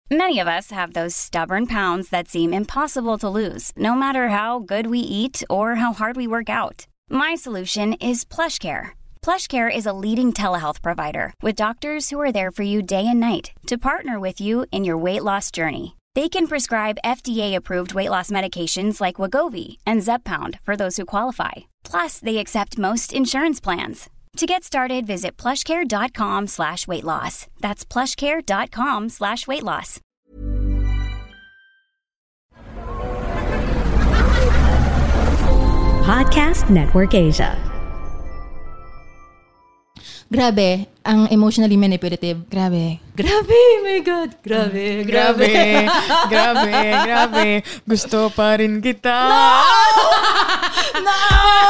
Many of us have those stubborn pounds that seem impossible to lose, no matter how good we eat or how hard we work out. My solution is PlushCare. PlushCare is a leading telehealth provider with doctors who are there for you day and night to partner with you in your weight loss journey. They can prescribe FDA-approved weight loss medications like Wegovy and Zepbound for those who qualify. Plus, they accept most insurance plans. To get started, visit plushcare.com/weightloss. That's plushcare.com/weightloss. Podcast Network Asia. Grabe, ang emotionally manipulative. Grabe. My God. Grabe. Gusto pa rin kita. No!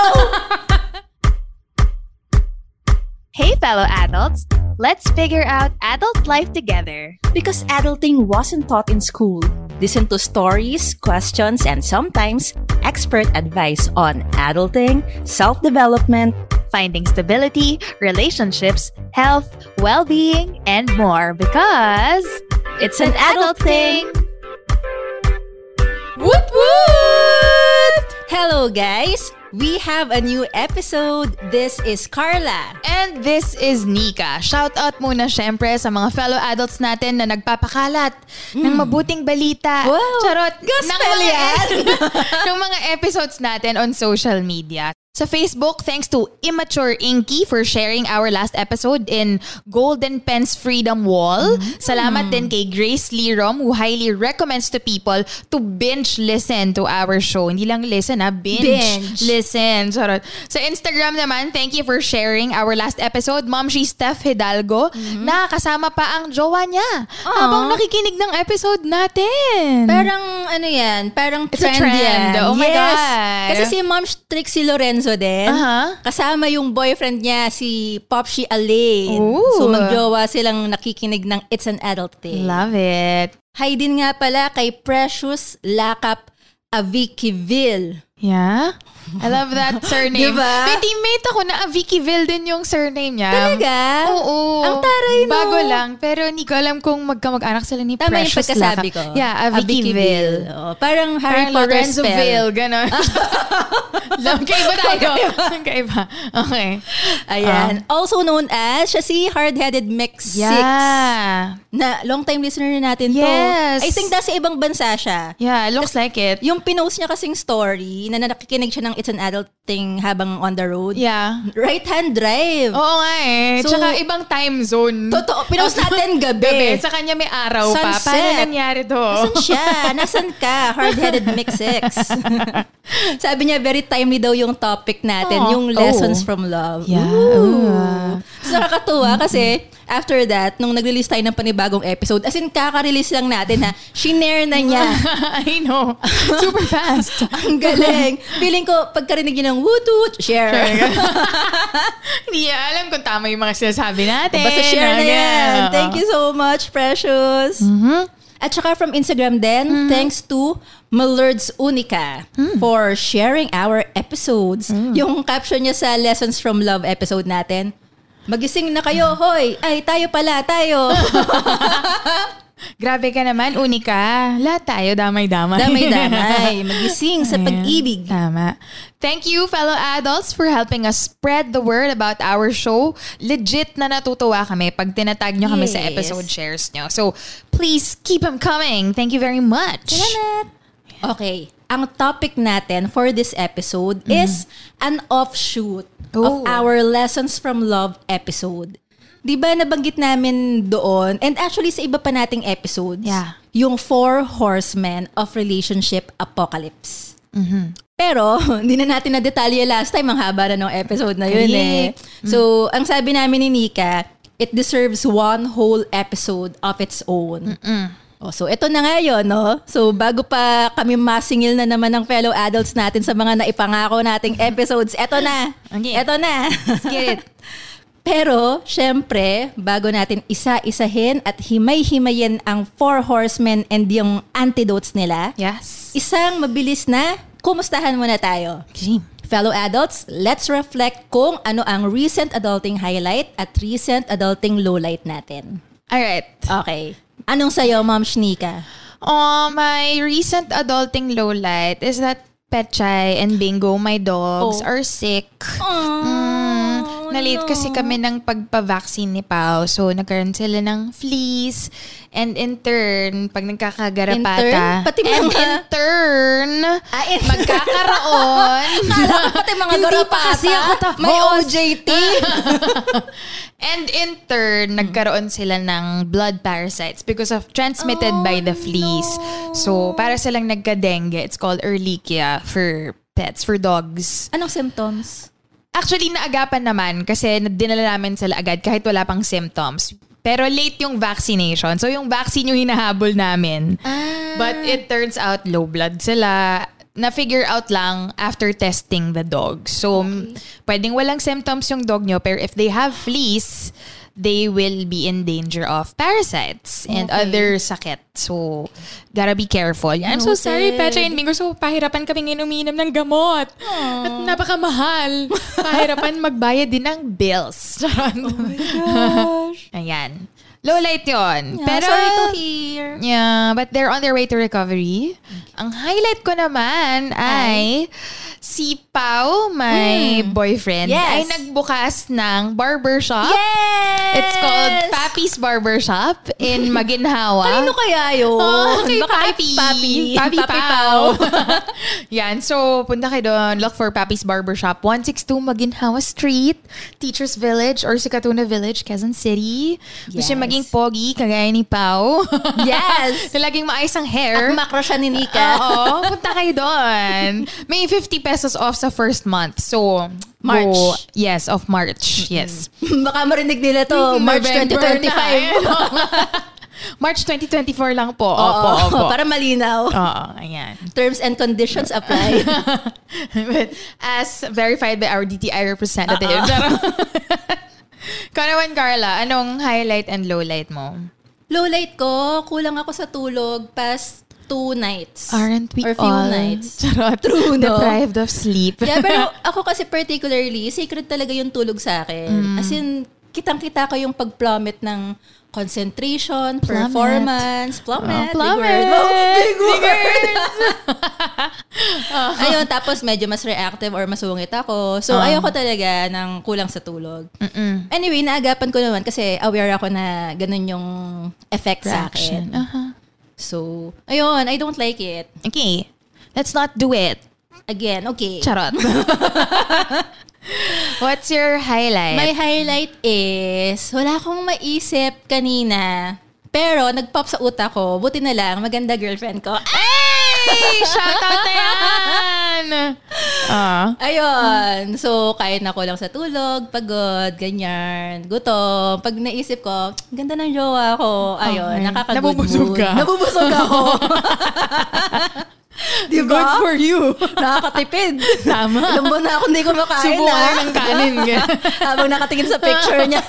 Hey, fellow adults, let's figure out adult life together. Because adulting wasn't taught in school. Listen to stories, questions, and sometimes expert advice on adulting, self-development, finding stability, relationships, health, well-being, and more because it's an adult thing. Woot woot! Hello guys! We have a new episode. This is Carla. And this is Nika. Shout out muna syempre sa mga fellow adults natin na nagpapakalat ng mabuting balita. Wow! Charot! Gospel yan! ng mga episodes natin on social media. Sa Facebook, thanks to Immature Inky for sharing our last episode in Golden Pen's Freedom Wall. Salamat din kay Grace Lirom who highly recommends to people to binge listen to our show. Hindi lang listen binge. Listen. Charot. Sa Instagram naman, thank you for sharing our last episode. Momshi Steph Hidalgo. Nakakasama pa ang jowa niya habang nakikinig ng episode natin. Parang ano yan? Parang It's a trend. yan. Oh my God. Kasi si Mom Trixie Lorenzo din. Kasama yung boyfriend niya, si Popshi Alain. Ooh. So magjowa silang nakikinig ng It's an Adult Thing. Love it. Hi din nga pala kay Precious Lakap Avikiville. Yeah? I love that surname. Diba? May teammate ako na Vickyville din yung surname niya. Talaga? Oo. Ang taray, no? Bago lang. Pero hindi ko alam kung magkamag-anak sila ni Tama Precious yung pagkasabi Lakap. ko. Yeah, Vickyville. Oh, parang Harry Potter spell. Lorenzoville, gano'n. Kaiba tayo. Kaiba. Okay. Ayan. Also known as, siya si Hard-Headed Mix 6. Yeah. Na long-time listener na natin to. Yes. I think nasa ibang bansa siya. Yeah, looks like it. Yung pinost niya kasing story na nakikinig siya ng It's an Adult Thing habang on the road. Yeah. Right-hand drive. Oo nga eh. So, tsaka ibang time zone. Totoo. Pinost natin gabi. Sa kanya may araw pa. Sunset. Paano nangyari to? Nasaan siya? Nasaan ka? Hard-Headed Mix 6. Sabi niya, very timely daw yung topic natin. Yung lessons from love. Yeah. Ooh. So, nakakatuwa kasi after that, nung nag-release tayo ng panibagong episode, as in kaka-release lang natin ha, shinare na niya. I know. Super fast. Ang galing. Feeling ko, pagkarinig niya ng woot-woot, share. Hindi alam kung tama yung mga sinasabi natin. Basta share na yan. Thank you so much, Precious. At saka from Instagram din, thanks to Malurds Unica for sharing our episodes. Yung caption niya sa Lessons from Love episode natin, magising na kayo, hoy! Ay, tayo pala, tayo! Grabe ka naman, Unica. Lahat tayo, damay-damay. Damay-damay. Magising sa pag-ibig. Tama. Thank you, fellow adults, for helping us spread the word about our show. Legit na natutuwa kami pag tinatag nyo kami sa episode shares nyo. So, please keep them coming. Thank you very much. Salamat! Okay. Ang topic natin for this episode is an offshoot of our Lessons from Love episode. Di ba nabanggit namin doon, and actually sa iba pa nating episodes, yung 4 horsemen of relationship apocalypse. Pero, hindi na natin na detalye last time. Ang haba na ng episode na yun eh. So, ang sabi namin ni Nika, it deserves one whole episode of its own. So, ito na nga yun, no? So, bago pa kami masingil na naman ng fellow adults natin sa mga naipangako nating episodes, ito na. Ito na. Let's get it. Pero, syempre, bago natin isa-isahin at himay-himayin ang 4 horsemen and yung antidotes nila, isang mabilis na kumustahan muna tayo. Fellow adults, let's reflect kung ano ang recent adulting highlight at recent adulting lowlight natin. Alright. Okay. Anong sa'yo, Ma'am Shnika? My recent adulting lowlight is that Petchay and Bingo, my dogs, are sick. Na-late kasi kami ng pagpa-vaccine ni Pao. So, nagkaroon sila ng fleas. And in turn, pag nagkakagarapata, magkakaroon. Kala ko pati mga garapata. May OJT. And in turn, nagkaroon sila ng blood parasites because of transmitted by the fleas. So, para silang nagka-dengue. It's called Ehrlichia for pets, for dogs. Anong symptoms? Actually, naagapan naman kasi dinala namin sila agad kahit wala pang symptoms. Pero late yung vaccination. So, yung vaccine yung hinahabol namin. But it turns out low blood sila. Na-figure out lang after testing the dog. So, pwedeng walang symptoms yung dog nyo, pero if they have fleas, they will be in danger of parasites and other sakit. So, gotta be careful. I'm so sorry, Petra and Bingo. So, pahirapan kaming inuminom ng gamot. At napakamahal. Pahirapan magbayad din ng bills. Oh my gosh. Ayan. Low light yun. Yeah, pero, sorry to hear. Yeah, but they're on their way to recovery. Ang highlight ko naman ay si Pao, my boyfriend, ay nagbukas ng barbershop. Yes! It's called Papi's Barbershop in Maginhawa. Kanino kaya yun? Kay Baka Papi Pao. Yan, so punta kayo doon. Look for Papi's Barbershop, 162 Maginhawa Street, Teachers Village or Sikatuna Village, Quezon City. Gusto niya maging pogi, kagaya ni Pao. Yes! Laging maayos ang hair. Makro siya ni Nika. Oo, punta kayo doon. May 50 pesos off sa first month. So, March. Yes, of March. Yes. Baka marinig nila to, March 2025. March 2024 lang po. Opo. Para malinaw. Oo, ayan. Terms and conditions apply. As verified by our DTI representative. Ikaw naman, Carla, anong highlight and lowlight mo? Lowlight ko, kulang ako sa tulog past 2 nights. Aren't we or few all nights. True, no? Deprived of sleep. Yeah, pero ako kasi particularly, sacred talaga yung tulog sa akin. As in, kitang-kita ko yung pag-plummet ng concentration, performance, plummet. Big word. Ayun, tapos medyo mas reactive or masungit ako. So, ayoko talaga ng kulang sa tulog. Anyway, naagapan ko naman kasi aware ako na ganun yung effect sa akin. So, ayun, I don't like it. Okay, let's not do it. Again, okay. Charot. What's your highlight? My highlight is, wala akong maisip kanina. Pero, nag-pop sa utak ko. Buti na lang, maganda girlfriend ko. Hey! Shout out na yan! Ayun. So, kain ako lang sa tulog, pagod, ganyan, gutom. Pag naisip ko, ganda ng jowa ko. Ayun, nakaka-good mood. Nabubusog ako. Diba? Good for you. Nakakatipid. Tama. Ilang buwan na ako hindi kumakain. Subukan ng kanin. Habang nakatingin sa picture niya.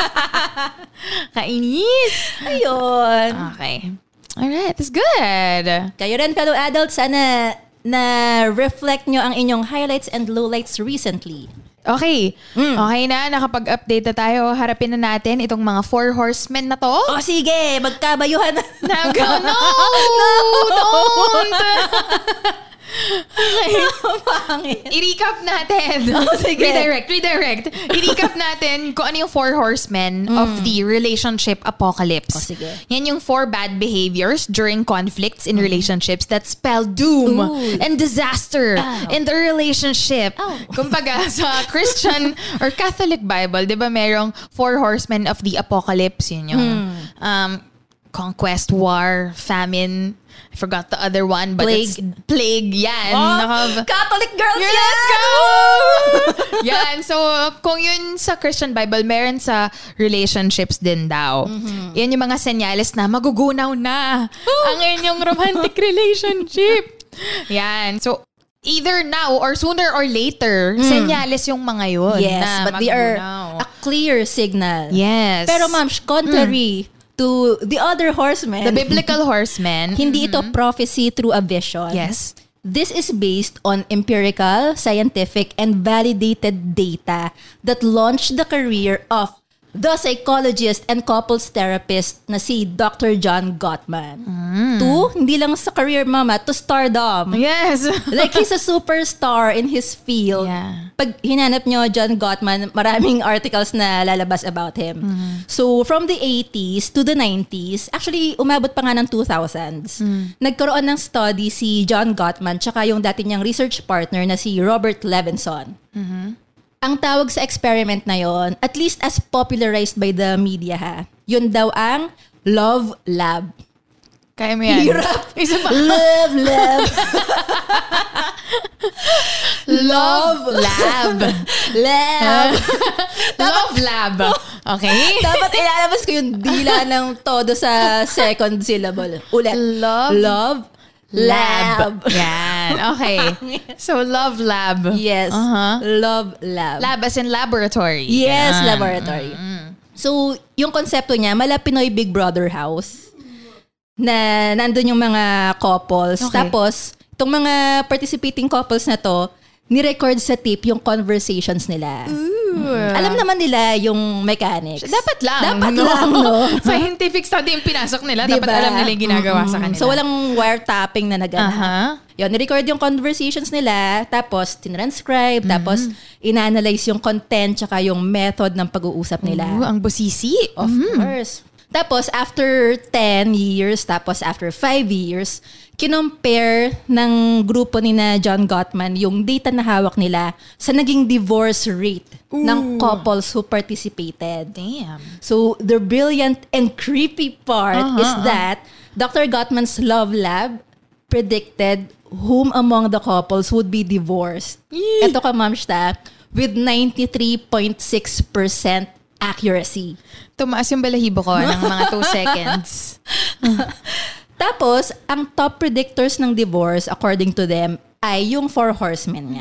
Kainis. Ayun. Okay. Alright, that's good. Kayo rin, fellow adults, sana na-reflect nyo ang inyong highlights and lowlights recently. Okay. Okay na, nakapag-update na tayo. Harapin na natin itong mga 4 horsemen na to. Oh, sige, magkabayuhan na. No, don't. Okay. I-recap natin. Sige. Redirect. I-recap natin kung ano yung 4 horsemen of the relationship apocalypse. Oh, sige. Yan yung 4 bad behaviors during conflicts in relationships that spell doom and disaster in the relationship. Kumbaga, sa Christian or Catholic Bible, di ba merong 4 horsemen of the apocalypse? Yun yung conquest, war, famine. I forgot the other one, but it's plague. Yan. Catholic girls, let's go! Yan. So, kung yun sa Christian Bible, meron sa relationships din daw. Yan yung mga senyales na magugunaw na ang inyong romantic relationship. Yan. So, either now or sooner or later, senyales yung mga yun. Yes, na but they are a clear signal. Yes. Pero ma'am, contrary to the other horsemen, the biblical horsemen, hindi ito prophecy through a vision. Yes. This is based on empirical, scientific, and validated data that launched the career of the psychologist and couples therapist na si Dr. John Gottman. To, hindi lang sa career mama, to stardom. Yes. Like he's a superstar in his field. Yeah. Pag hinanap nyo John Gottman, maraming articles na lalabas about him. So from the 80s to the 90s, actually umabot pa nga ng 2000s, nagkaroon ng study si John Gottman tsaka yung dati niyang research partner na si Robert Levinson. Ang tawag sa experiment na yon, at least as popularized by the media yun daw ang Love Lab. Kaya mo yan. Hirap. Isa pa. Love Lab. Love Lab. Lab. Love Lab. Okay? Dapat ilalabas ko yung dila ng todo sa second syllable. Ulit. Love Lab. Yan. Okay. So, Love Lab. Yes. Love Lab. Lab as in laboratory. Yes, Yan. laboratory. So, yung konsepto niya, mala Pinoy Big Brother house na nandun yung mga couples. Okay. Tapos, itong mga participating couples na to, ni-record sa tape yung conversations nila. Alam naman nila yung mechanics. Dapat lang. no? Scientific study yung pinasok nila. Diba? Dapat alam nila yung ginagawa sa kanila. So, walang wiretapping na nagana. Yun, ni-record yung conversations nila, tapos tinranscribe, tapos ina-analyze yung content, tsaka yung method ng pag-uusap nila. Ang busisi. Of course. Tapos, after 10 years, tapos after 5 years, kinompare ng grupo ni na John Gottman yung data na hawak nila sa naging divorce rate ng couples who participated. Damn. So, the brilliant and creepy part is that Dr. Gottman's Love Lab predicted whom among the couples would be divorced. Ito ka, Ma'am Shta, with 93.6% accuracy. Tumaas yung balahibo ko ng mga 2 seconds. Tapos, ang top predictors ng divorce, according to them, ay yung 4 horsemen nga.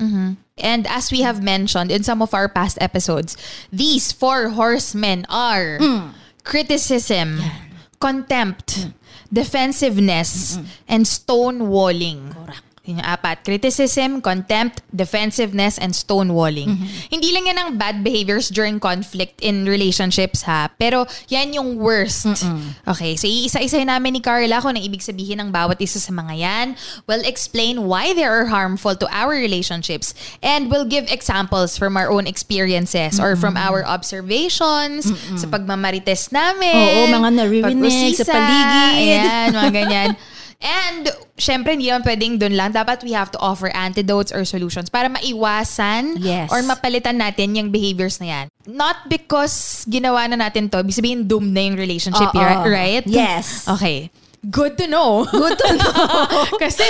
And as we have mentioned in some of our past episodes, these 4 horsemen are criticism, contempt, defensiveness, and stonewalling. Correct. Yung 4. Criticism, contempt, defensiveness, and stonewalling. Hindi lang yan ang bad behaviors during conflict in relationships pero yan yung worst. Okay, so iisa-isahin namin ni Carla kung ang ibig sabihin ng bawat isa sa mga yan. We'll explain why they are harmful to our relationships, and we'll give examples from our own experiences or from our observations sa pagmamarites namin. Oo, mga naririnig sa paligid. Ayan, mga ganyan. And, syempre, hindi naman pwedeng dun lang. Dapat we have to offer antidotes or solutions para maiwasan or mapalitan natin yung behaviors na yan. Not because ginawa na natin to, ibig sabihin doomed na yung relationship, right? Yes. Okay. Good to know. Good to know. Kasi,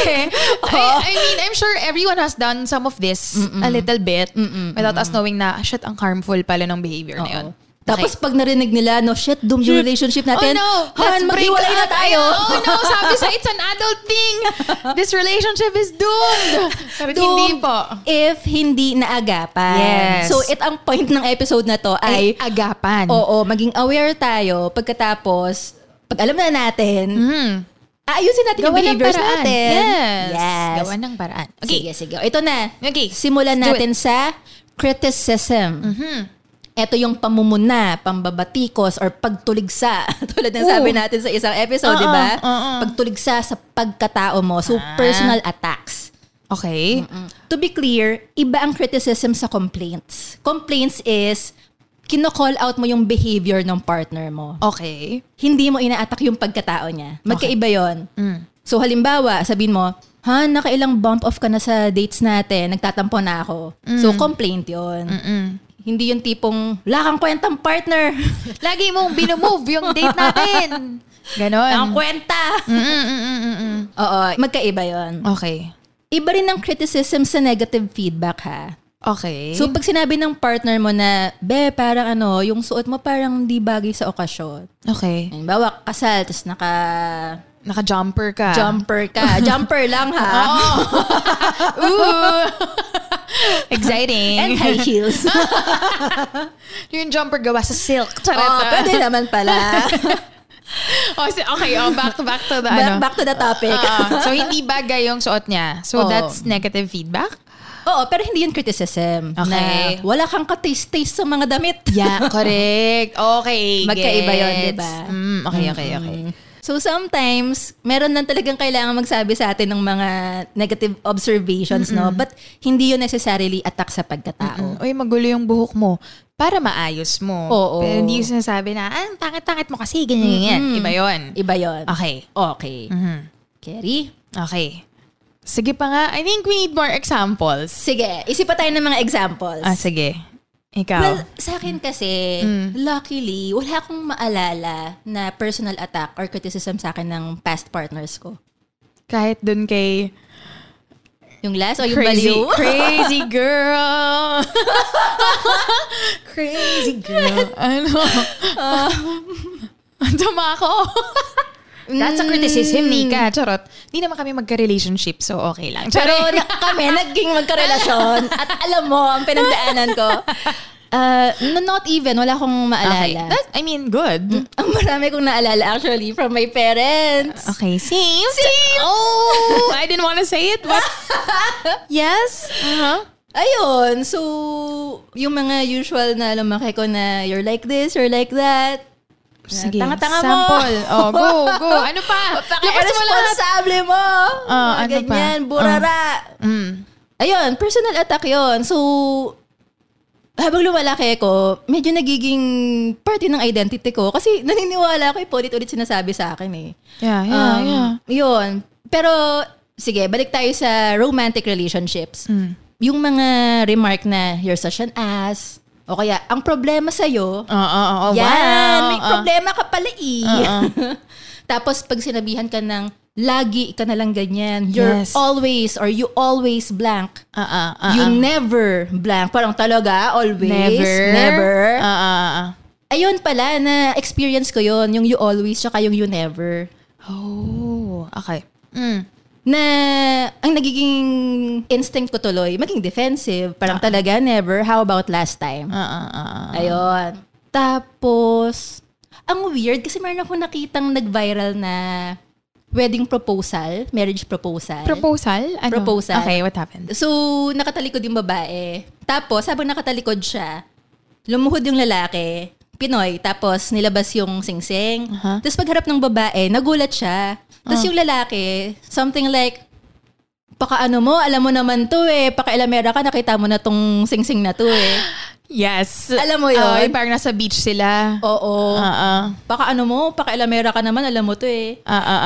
I mean, I'm sure everyone has done some of this a little bit without us knowing na, shit, ang harmful pala ng behavior na yun. Tapos pag narinig nila, no, shit, doomed yung relationship natin. Oh no, Han, maghiwalay na tayo. Oh no, sabi sa it's an adult thing. This relationship is doomed. Pero hindi po. If hindi naagapan. Yes. So, ang point ng episode na to ay agapan. Oo, maging aware tayo pagkatapos, pag alam na natin, ayusin natin yung behaviors natin. Yes. Gawa ng paraan. Okay. Sige. Ito na. Okay. Simulan natin sa criticism. Ito yung pamumuna, pambabatikos, or pagtuligsa. Tulad ng sabi natin sa isang episode, di ba? Pagtuligsa sa pagkatao mo. So, personal attacks. Okay. To be clear, iba ang criticism sa complaints. Complaints is, kino-call out mo yung behavior ng partner mo. Okay. Hindi mo ina-attack yung pagkatao niya. Magkaiba yon. So, halimbawa, sabihin mo, nakailang bump off ka na sa dates natin, nagtatampo na ako. So, complaint yon. Hindi yung tipong, wala kang kwentang partner. Lagi mong binumove yung date natin. Ganon. Ang kwenta. Oo, magkaiba yon. Okay. Iba rin ang criticism sa negative feedback, Okay. So, pag sinabi ng partner mo na, parang yung suot mo parang di bagay sa okasyon. Okay. Halimbawa, kasal, tapos naka-jumper ka. Jumper lang, Ooh. Exciting. And high heels. Yung jumper gawa sa silk. Pwede naman pala. Okay, back to the Back to the topic. So, hindi bagay yung suot niya. So, that's negative feedback? Oo, pero hindi yun criticism. Okay. Na wala kang ka-taste-taste sa mga damit. Yeah, correct. Okay, Magkaiba yun, gets. diba? Okay. So sometimes, meron lang talagang kailangan magsabi sa atin ng mga negative observations, no? But hindi yun necessarily attack sa pagkatao. Uy, magulo yung buhok mo. Para maayos mo. Oo. Pero hindi yung sinasabi na, tangit-tangit mo kasi, ganyan. Iba yun. Iba yun. Okay. Okay. Kerry? Okay. Sige pa nga. I think we need more examples. Sige, isip pa tayo ng mga examples. Sige. Ikaw. Well, sa akin kasi, luckily, wala akong maalala na personal attack or criticism sa akin ng past partners ko. Kahit dun kay Yung last o yung baliw? Crazy girl. Crazy girl. Ano? Tama ako. That's a criticism, Nika. Charot. Hindi naman kami magka-relationship, so okay lang. Pero kami, naging magkarelasyon. At alam mo, ang pinagdaanan ko, not even, wala akong maalala. Okay. Good. Ang marami kong naalala actually from my parents. Okay, same. Oh, I didn't want to say it, but yes. Ayun, so, yung mga usual na lumaki ko na you're like this, you're like that. Sige, Tanga-tanga mo. sample. Oh, go. Ano pa? Responsable mo. Ano ganyan, pa? burara. Ayun, personal attack yon. So, habang lumalaki ko, medyo nagiging party ng identity ko. Kasi naniniwala ko, paulit-ulit sinasabi sa akin eh. Yeah. Yun. Pero, sige, balik tayo sa romantic relationships. Yung mga remark na, you're such an ass. O kaya, ang problema sa'yo, yan, may problema ka pala Tapos, pag sinabihan ka ng, lagi ka na lang ganyan, you're always, or you always blank. You never blank. Parang talaga, always, never. Ayun pala, na experience ko yon, yung you always, tsaka yung you never. Oh, okay. Na ang nagiging instinct ko tuloy, maging defensive. Parang talaga, never. How about last time? Ayun. Tapos, ang weird kasi meron ako nakitang nag-viral na wedding proposal, marriage proposal. Proposal? Ano? Proposal. Okay, what happened? So, nakatalikod yung babae. Tapos, habang nakatalikod siya, lumuhod yung lalaki, Pinoy, tapos nilabas yung singsing. Tapos pagharap ng babae, nagulat siya. Tapos yung lalaki, something like, pakaano mo, alam mo naman to eh, pakailamera ka, nakita mo na tong singsing na to eh. Yes. Alam mo yun? Parang nasa beach sila. Oo. Pakaano mo, pakailamera ka naman, alam mo to eh.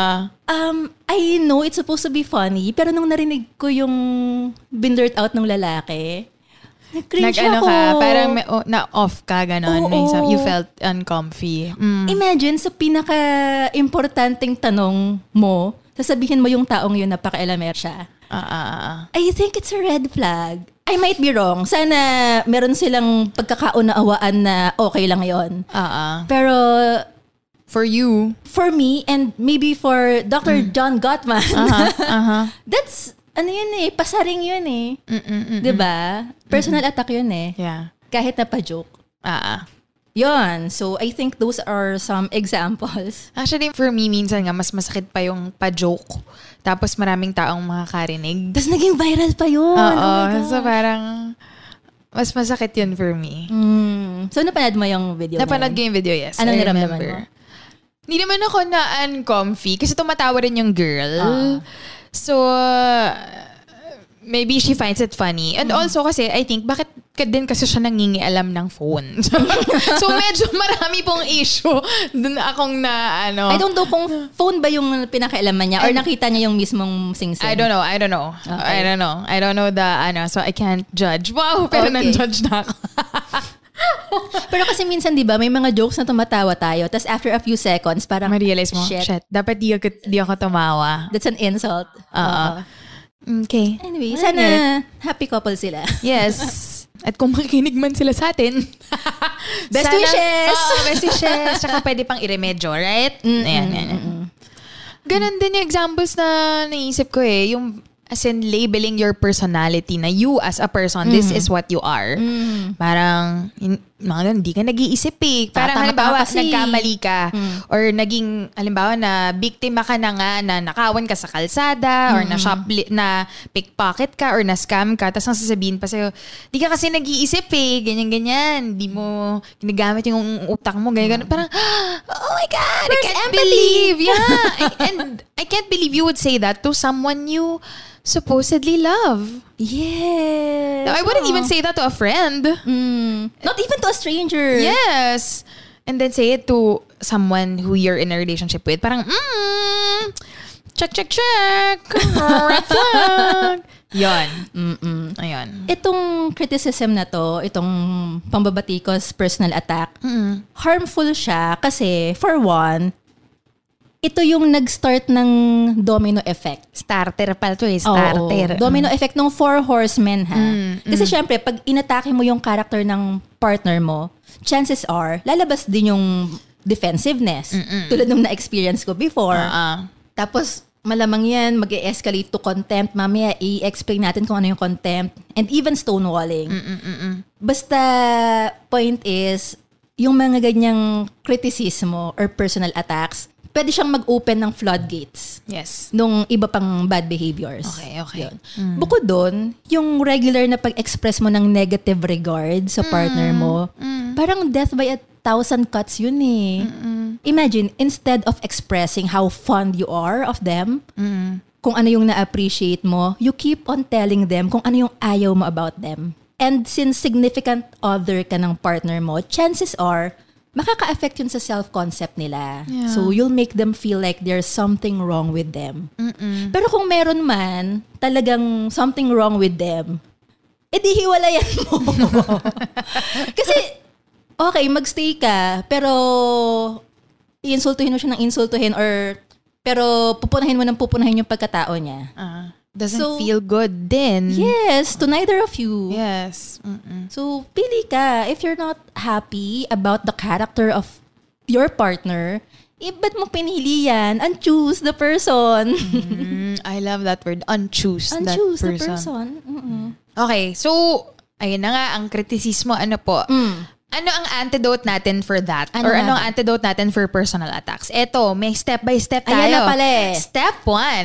I know it's supposed to be funny, pero nung narinig ko yung blurt out ng lalaki, nag-cringe ako. Parang na-off ka, gano'n. You felt uncomfy. Imagine, sa pinaka-importanting tanong mo, sasabihin mo yung taong yun na pakailamer siya. I think it's a red flag. I might be wrong. Sana meron silang pagkakaunawaan na okay lang yon. Pero for you, for me, and maybe for Dr. John Gottman, that's, ano yun eh, pasaring yun eh. Diba? Personal attack yun eh. Yeah. Kahit na pa-joke. Yun. So, I think those are some examples. Actually, for me, minsan nga, mas masakit pa yung pa-joke. Tapos maraming taong makakarinig. Tapos naging viral pa yun. So parang, mas masakit yun for me. So, napanood mo yung video? Napanood ko yung video, yes. Anong niramdaman mo? Hindi naman ako na uncomfy kasi tumatawa rin yung girl. So, maybe she finds it funny. And also kasi, I think, bakit din kasi siya nangingialam ng phone? So, medyo marami pong issue dun akong na, I don't know kung phone ba yung pinakailaman niya or nakita niya yung mismong singsing. I don't know. Okay. I don't know so I can't judge. Wow, pero nan-judge na ako. Pero kasi minsan, di ba, may mga jokes na tumatawa tayo, tapos after a few seconds, parang, ma-realize mo, shit, dapat di ako tumawa. That's an insult. Okay. Anyway, sana happy couple sila. Yes. At kung makikinig man sila sa atin, best wishes! Best wishes. Tsaka pwede pang iremedyo, right? Ayan. Ganon din yung examples na naisip ko eh. Yung, as in labeling your personality na you as a person, this is what you are. Parang, hindi ka nag-iisip eh. Parang halimbawa, nagkamali ka or naging, halimbawa na biktima ka na nga na nakawan ka sa kalsada or na pickpocket ka or na-scam ka, tapos ang sasabihin pa sa'yo, di ka kasi nag-iisip eh, ganyan-ganyan. Di mo ginagamit yung utak mo, ganyan-ganyan. Parang, oh my God, I can't believe. Yeah. And I can't believe you would say that to someone you supposedly love. Yes. I wouldn't even say that to a friend. Not even to a stranger. Yes. And then say it to someone who you're in a relationship with. Parang, check. Red flag. Yon. Ayun. Itong criticism na to, itong pambabatikos personal attack, harmful siya kasi, for one, ito yung nag-start ng domino effect. Starter pala to eh. Starter. Domino effect ng 4 horsemen ha. Kasi syempre, pag inatake mo yung character ng partner mo, chances are, lalabas din yung defensiveness. Tulad nung na-experience ko before. Tapos, malamang yan, mag-escalate to contempt. Mamaya, i-explain natin kung ano yung contempt. And even stonewalling. Basta, point is, yung mga ganyang kritisismo or personal attacks, pwede siyang mag-open ng floodgates. Yes. Nung iba pang bad behaviors. Okay. Bukod doon, yung regular na pag-express mo ng negative regard sa partner mo, parang death by 1,000 cuts yun eh. Imagine, instead of expressing how fond you are of them, kung ano yung na-appreciate mo, you keep on telling them kung ano yung ayaw mo about them. And since significant other ka ng partner mo, chances are, makaka-affect yun sa self-concept nila. Yeah. So, you'll make them feel like there's something wrong with them. Pero kung meron man, talagang something wrong with them, edi hiwalayan mo. Kasi, okay, magstay ka, pero iinsultuhin mo siya ng insultuhin or pero pupunahin mo ng pupunahin yung pagkatao niya. Doesn't feel good then. Yes, to neither of you. Yes. So, pili ka. If you're not happy about the character of your partner, ba't mo pinili yan? Unchoose the person. I love that word. Unchoose that person. Unchoose the person. Okay, so, ayun na nga, ang kritisismo, ano po? Ano ang antidote natin for that? Or ano ang antidote natin for personal attacks? Eto, may step by step tayo. Ayan na pala eh. Step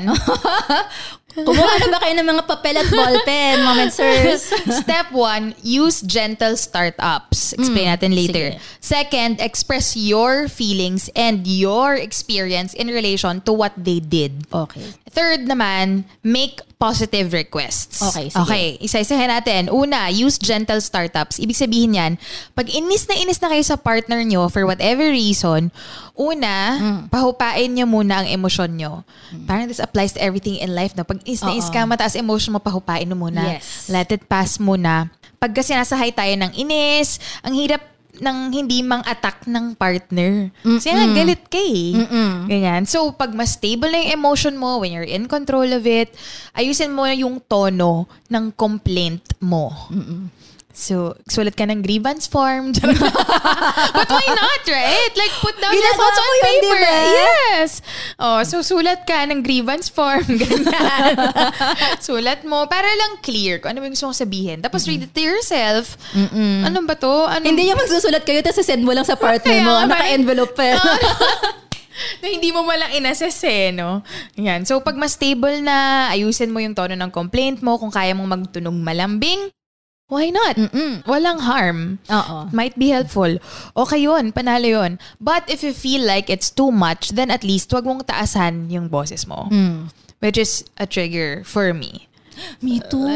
1. Kumuha na ba kayo ng mga papel at ballpen, moment sirs? Step 1, use gentle startups. Explain natin later. Sige. Second, express your feelings and your experience in relation to what they did. Okay. Third naman, make positive requests. Okay, sige. Okay, isa-isahin natin. Una, use gentle startups. Ibig sabihin yan, pag inis na kayo sa partner nyo for whatever reason, una, pahupain nyo muna ang emosyon nyo. Parang this applies to everything in life. No? Pag is ka, mataas emotion mo, pahupain mo muna. Yes. Let it pass muna. Pag kasi nasahay tayo ng inis, ang hirap ng hindi mang-attack ng partner. Kasi nga, galit ka eh. Ganyan. So, pag mas stable na yung emotion mo, when you're in control of it, ayusin mo yung tono ng complaint mo. So, sulat ka ng grievance form. But why not, right? Like, put down your thoughts on paper. Diba? Yes. Oh, so, sulat ka ng grievance form. Ganyan. Sulat mo. Para lang clear kung ano yung gusto mong sabihin. Tapos, read it to yourself. Ano ba to? Hindi yung magsusulat kayo tapos send mo lang sa partner mo. Naka-envelope pa. Na hindi mo malang inassess eh, no? Yan. So, pag mas stable na, ayusin mo yung tono ng complaint mo. Kung kaya mong magtunog malambing, why not? Walang harm. Might be helpful. Okay yun, panalo yun. But if you feel like it's too much, then at least wag mong taasan yung boses mo. Which is a trigger for me. Me too.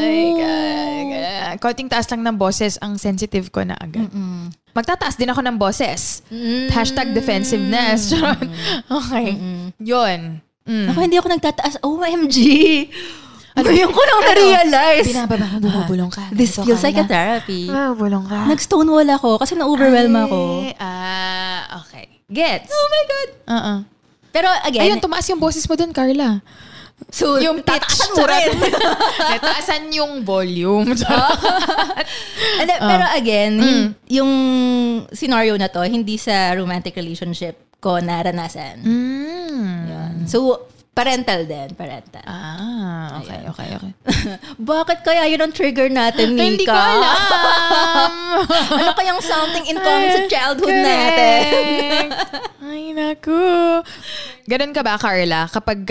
Like, konting taas lang ng boses, ang sensitive ko na agad. Magtataas din ako ng boses. Hashtag defensiveness. Okay. Yun. Ako hindi ako nagtataas. OMG! Ngayon ko lang na-realize. Binababa ka, bumubulong ka. This feels like a therapy. Bumubulong ka. Nag-stonewall ako kasi na-overwhelm ako. Okay. Gets. Oh my God. Pero again, ayun, tumaas yung boses mo dun, Carla. So, yung tataasan mo rin. Nataasan yung volume. Pero again, yung scenario na to, hindi sa romantic relationship ko naranasan. Yun. So, Parental din, parental. Okay. Bakit kaya yun ang trigger natin, Mika? Hindi ko alam. Ano kayang something in common sa childhood natin? Ay, naku. Ganun ka ba, Carla? Kapag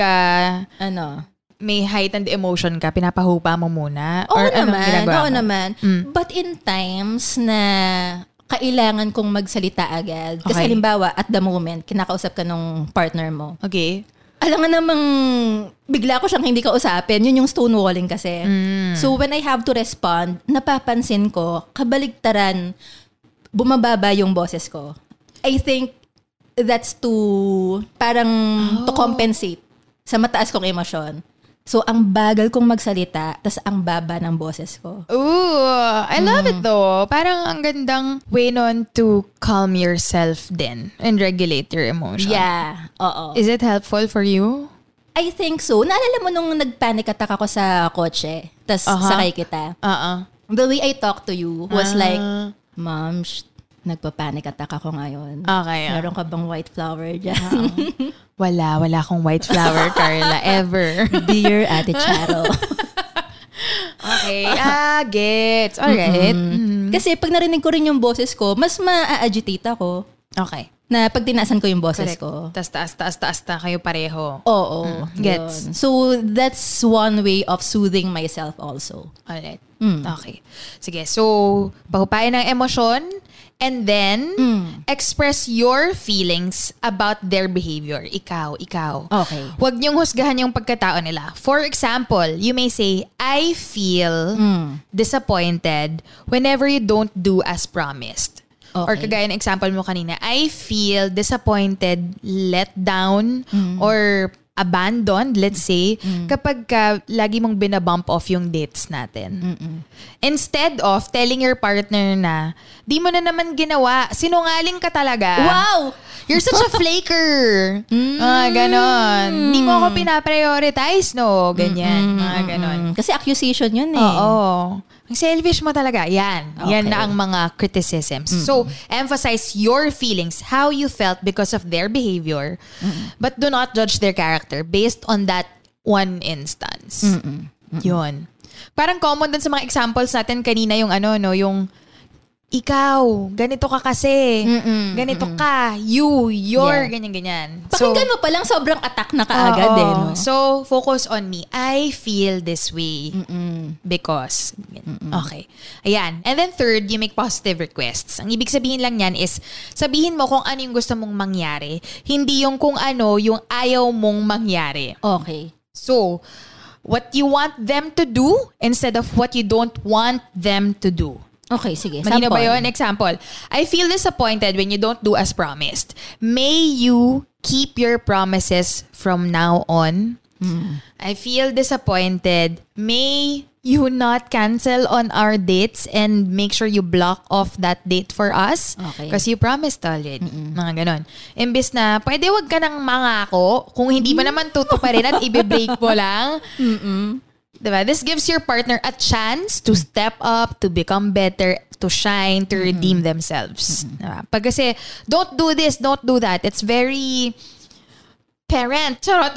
may heightened emotion ka, pinapahupa mo muna? Oo Or naman. But in times na kailangan kong magsalita agad. Kasi halimbawa, at the moment, kinakausap ka nung partner mo. Okay. Alam nga namang bigla ko siyang hindi kausapin. Yun yung stonewalling kasi. So when I have to respond, napapansin ko, kabaligtaran, bumababa yung boses ko. I think that's to compensate sa mataas kong emosyon. So, ang bagal kong magsalita, tas ang baba ng boses ko. Ooh, I love it though. Parang ang gandang way nun to calm yourself din and regulate your emotion. Yeah, oo. Is it helpful for you? I think so. Naalala mo nung nag-panic attack ako sa kotse, tas sakay kita. The way I talk to you was like, Ma'am, nagpa-panic attack ako ngayon. Okay. Meron ka bang white flower dyan? Wala akong white flower, Carla, ever. Dear Ate Charo. Okay. Gets. Alright. Kasi pag narinig ko rin yung boses ko, mas ma-agitate ako. Okay. Na pag tinasan ko yung boses ko. Taas na kayo pareho. Oo. Gets. Yun. So, that's one way of soothing myself also. Alright. Okay. Sige. So, pahupayan ng emosyon. And then, express your feelings about their behavior. Ikaw. Okay. Huwag niyong husgahan yung pagkatao nila. For example, you may say, I feel disappointed whenever you don't do as promised. Okay. Or kagaya ng example mo kanina, I feel disappointed, let down, or abandoned, let's say, kapag lagi mong binabump off yung dates natin. Instead of telling your partner na, di mo na naman ginawa, sinungaling ka talaga. Wow! You're such a flaker. Ganon. Di mo ako pinaprioritize, no? Ganyan. Ganon. Kasi accusation yun eh. Oo. Ang selfish mo talaga. Yan. Yan na ang mga criticisms. So, emphasize your feelings, how you felt because of their behavior, but do not judge their character based on that one instance. Yun. Parang common din sa mga examples natin kanina yung yung ikaw, ganito ka kasi. Ganito ka. You're ganyan-ganyan. Pakinggan mo palang sobrang attack na kaagad eh. No? So, focus on me. I feel this way. Because. Okay. Ayan. And then third, you make positive requests. Ang ibig sabihin lang yan is, sabihin mo kung ano yung gusto mong mangyari. Hindi yung kung ano yung ayaw mong mangyari. Okay. So, what you want them to do instead of what you don't want them to do. Okay, sige. Malinaw ba yun? Example, I feel disappointed when you don't do as promised. May you keep your promises from now on. I feel disappointed. May you not cancel on our dates and make sure you block off that date for us. Okay. Because you promised already. Mga ganon. Imbis na, pwede wag ka nang mangako kung hindi mo naman tutuparin at i-break mo lang. Diba? This gives your partner a chance to step up, to become better, to shine, to redeem themselves. Diba? Pag kasi, don't do this, don't do that. It's very parent. Charot.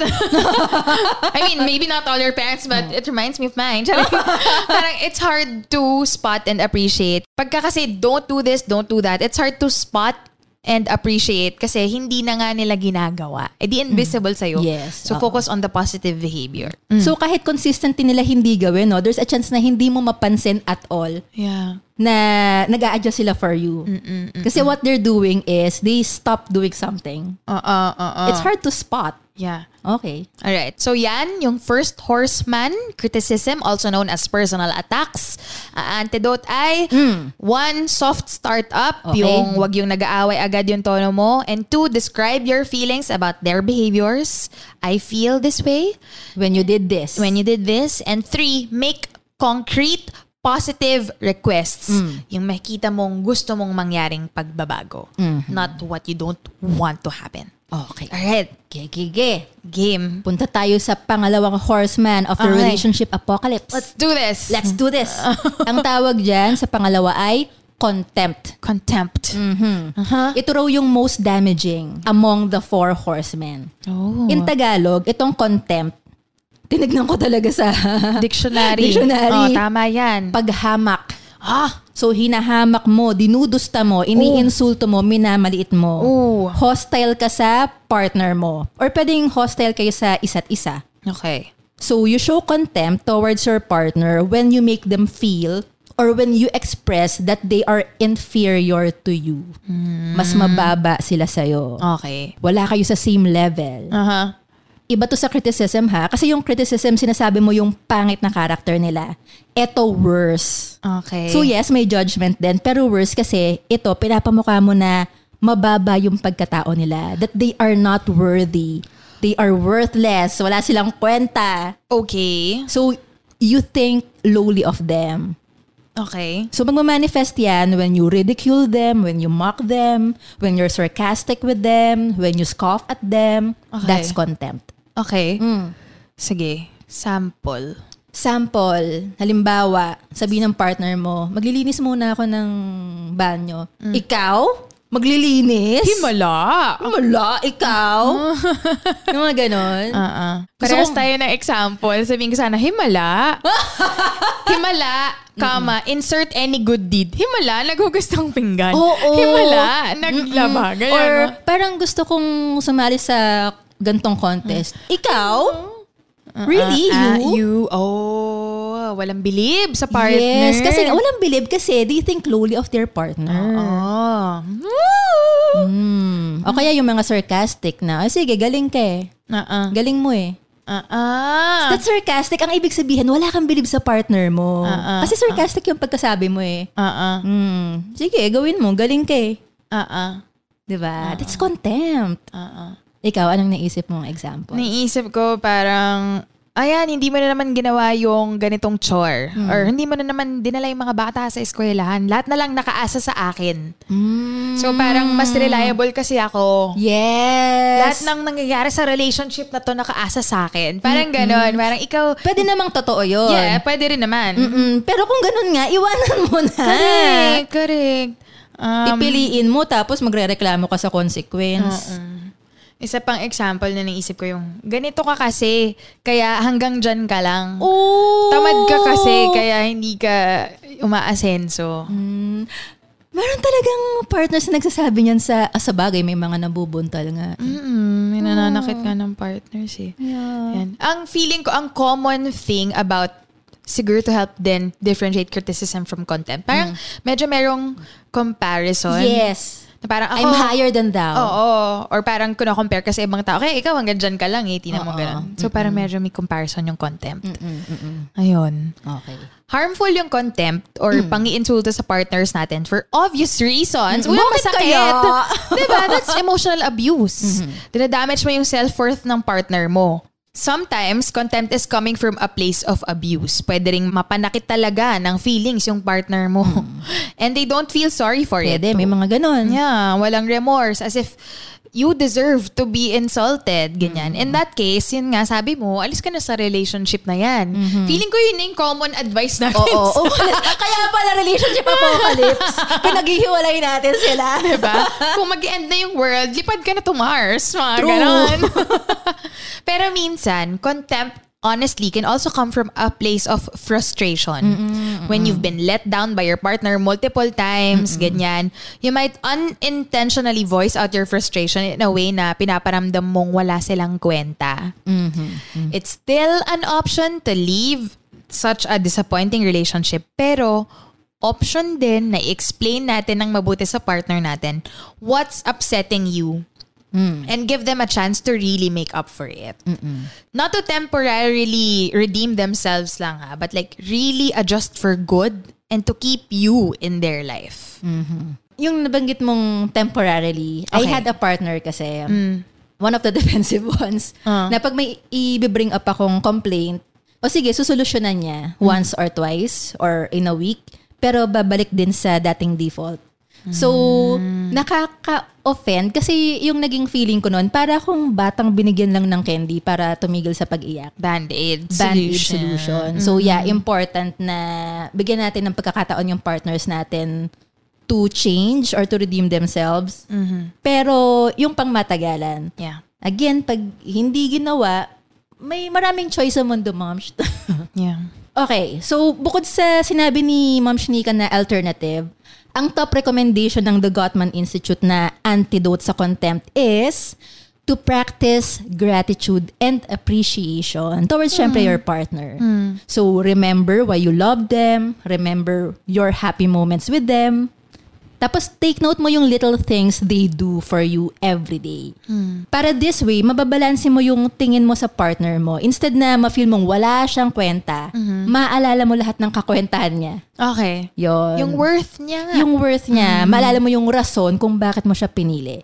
I mean, maybe not all your parents, but it reminds me of mine. Parang it's hard to spot and appreciate. Pagka kasi, don't do this, don't do that. It's hard to spot and appreciate kasi hindi na nga nila ginagawa. Di invisible sa'yo. Yes. So, focus on the positive behavior. So, kahit consistent nila hindi gawin, no, there's a chance na hindi mo mapansin at all na nag-a-adjust sila for you. Kasi what they're doing is they stop doing something. It's hard to spot. Yeah. Okay. Alright. So, yan, yung first horseman criticism, also known as personal attacks. Antidote ay, 1, soft start up. Okay. Yung wag yung nag-aaway agad yung tono mo. And 2, describe your feelings about their behaviors. I feel this way. When you did this. And 3, make concrete positive requests. Yung makita mong gusto mong mangyaring pagbabago. Not what you don't want to happen. Okay. Alright. Game. Punta tayo sa pangalawang horseman of the relationship apocalypse. Let's do this. Ang tawag dyan sa pangalawa ay contempt. Contempt. Ito raw yung most damaging among the 4 horsemen. Oh. In Tagalog, itong contempt, tinignan ko talaga sa Dictionary. Oh, tama yan. Paghamak. So, hinahamak mo, dinudusta mo, iniinsulto mo, minamaliit mo. Hostile ka sa partner mo. Or pwedeng hostile kayo sa isa't isa. Okay. So, you show contempt towards your partner when you make them feel or when you express that they are inferior to you. Mas mababa sila sa'yo. Okay. Wala kayo sa same level. Iba to sa criticism ha. Kasi yung criticism, sinasabi mo yung pangit na character nila. Ito worse. Okay. So yes, may judgment din. Pero worse kasi, ito, pinapamukha mo na mababa yung pagkatao nila. That they are not worthy. They are worthless. Wala silang kwenta. Okay. So, you think lowly of them. Okay. So, magmamanifest yan when you ridicule them, when you mock them, when you're sarcastic with them, when you scoff at them. Okay. That's contempt. Okay. Sige. Sample. Halimbawa, sabihin ng partner mo, maglilinis muna ako ng banyo. Ikaw? Maglilinis? Himala, ikaw? Yung mga ganon. Parehas tayo ng example. Sabihin ko sana, himala. Insert any good deed. Himala, naghugas ng pinggan. Himala, naglaba. Ganyan. Or parang gusto kong sumali sa gantong contest. Ikaw? Really? You? Walang bilib sa partner. Yes, kasi walang bilib kasi they think lowly of their partner. O kaya yung mga sarcastic na, sige, galing ka eh. Galing mo eh. That's sarcastic. Ang ibig sabihin, wala kang bilib sa partner mo. Kasi sarcastic yung pagkasabi mo eh. Sige, gawin mo. Galing ka eh. Diba? That's contempt. Ikaw, anong naisip mong example? Naisip ko parang, hindi mo na naman ginawa yung ganitong chore. Or hindi mo na naman dinala yung mga bata sa eskwelahan. Lahat na lang nakaasa sa akin. So parang mas reliable kasi ako. Yes. Lahat ng nangyayari sa relationship na to nakaasa sa akin. Parang ganon. Parang ikaw... Pwede namang totoo yun. Yeah, pwede rin naman. Pero kung ganon nga, iwanan mo na. Correct. Pipiliin mo tapos magrereklamo ka sa consequence. Isa pang example na naisip ko yung, ganito ka kasi, kaya hanggang dyan ka lang. Tamad ka kasi, kaya hindi ka umaasenso. Meron talagang partners na nagsasabi niyan sa bagay, may mga nabubuntal nga. May nananakit nga ng partners eh. Yan. Ang feeling ko, ang common thing about, siguro to help then differentiate criticism from contempt, parang medyo merong comparison. Yes. Parang ako, I'm higher than thou. Or parang kino-compare ka sa ibang tao. Okay, ikaw hanggang dyan ka lang eh. Tinan mo ganun. So parang medyo may comparison yung contempt. Ayun. Okay. Harmful yung contempt or pangi-insulto sa partners natin for obvious reasons. Una, Bakit masakit. kaya? Diba? That's emotional abuse. Dinadamage mo yung self-worth ng partner mo. Sometimes, contempt is coming from a place of abuse. Pwede ring mapanakit talaga ng feelings yung partner mo. And they don't feel sorry for it. Pwede, may mga ganon. Yeah, walang remorse. As if you deserve to be insulted. Ganyan. In that case, yun nga, sabi mo, alis ka na sa relationship na yan. Feeling ko yun yung common advice natin. Kaya pala relationship apocalypse. Pinaghihiwalay natin sila. Diba? Kung mag-end na yung world, lipad ka na to Mars. Mga True. ganon. Pero minsan, contempt honestly can also come from a place of frustration. When you've been let down by your partner multiple times, ganyan, you might unintentionally voice out your frustration in a way na pinaparamdam mong wala silang kwenta. It's still an option to leave such a disappointing relationship, pero option din na i-explain natin ng mabuti sa partner natin what's upsetting you. And give them a chance to really make up for it. Not to temporarily redeem themselves lang but like really adjust for good and to keep you in their life. Yung nabanggit mong temporarily, I had a partner kasi, one of the defensive ones, na pag may i-bring up akong complaint, sige, susolusyonan niya once or twice or in a week, pero babalik din sa dating default. So, nakaka-offend kasi yung naging feeling ko noon, para akong batang binigyan lang ng candy para tumigil sa pag-iyak. Band-aid solution. So, yeah, important na bigyan natin ng pagkakataon yung partners natin to change or to redeem themselves. Pero yung pangmatagalan. Yeah. Again, pag hindi ginawa, may maraming choice sa mundo, Ma'am. Yeah. Okay, so bukod sa sinabi ni Ma'am Shanika na alternative, ang top recommendation ng the Gottman Institute na antidote sa contempt is to practice gratitude and appreciation towards syempre your partner. So remember why you love them, remember your happy moments with them. Tapos take note mo yung little things they do for you every day. Para this way, mababalansin mo yung tingin mo sa partner mo. Instead na ma-feel mong wala siyang kwenta, maalala mo lahat ng kakwentahan niya. Okay. Yun. Yung worth niya nga. Yung worth niya. Maalala mo yung rason kung bakit mo siya pinili.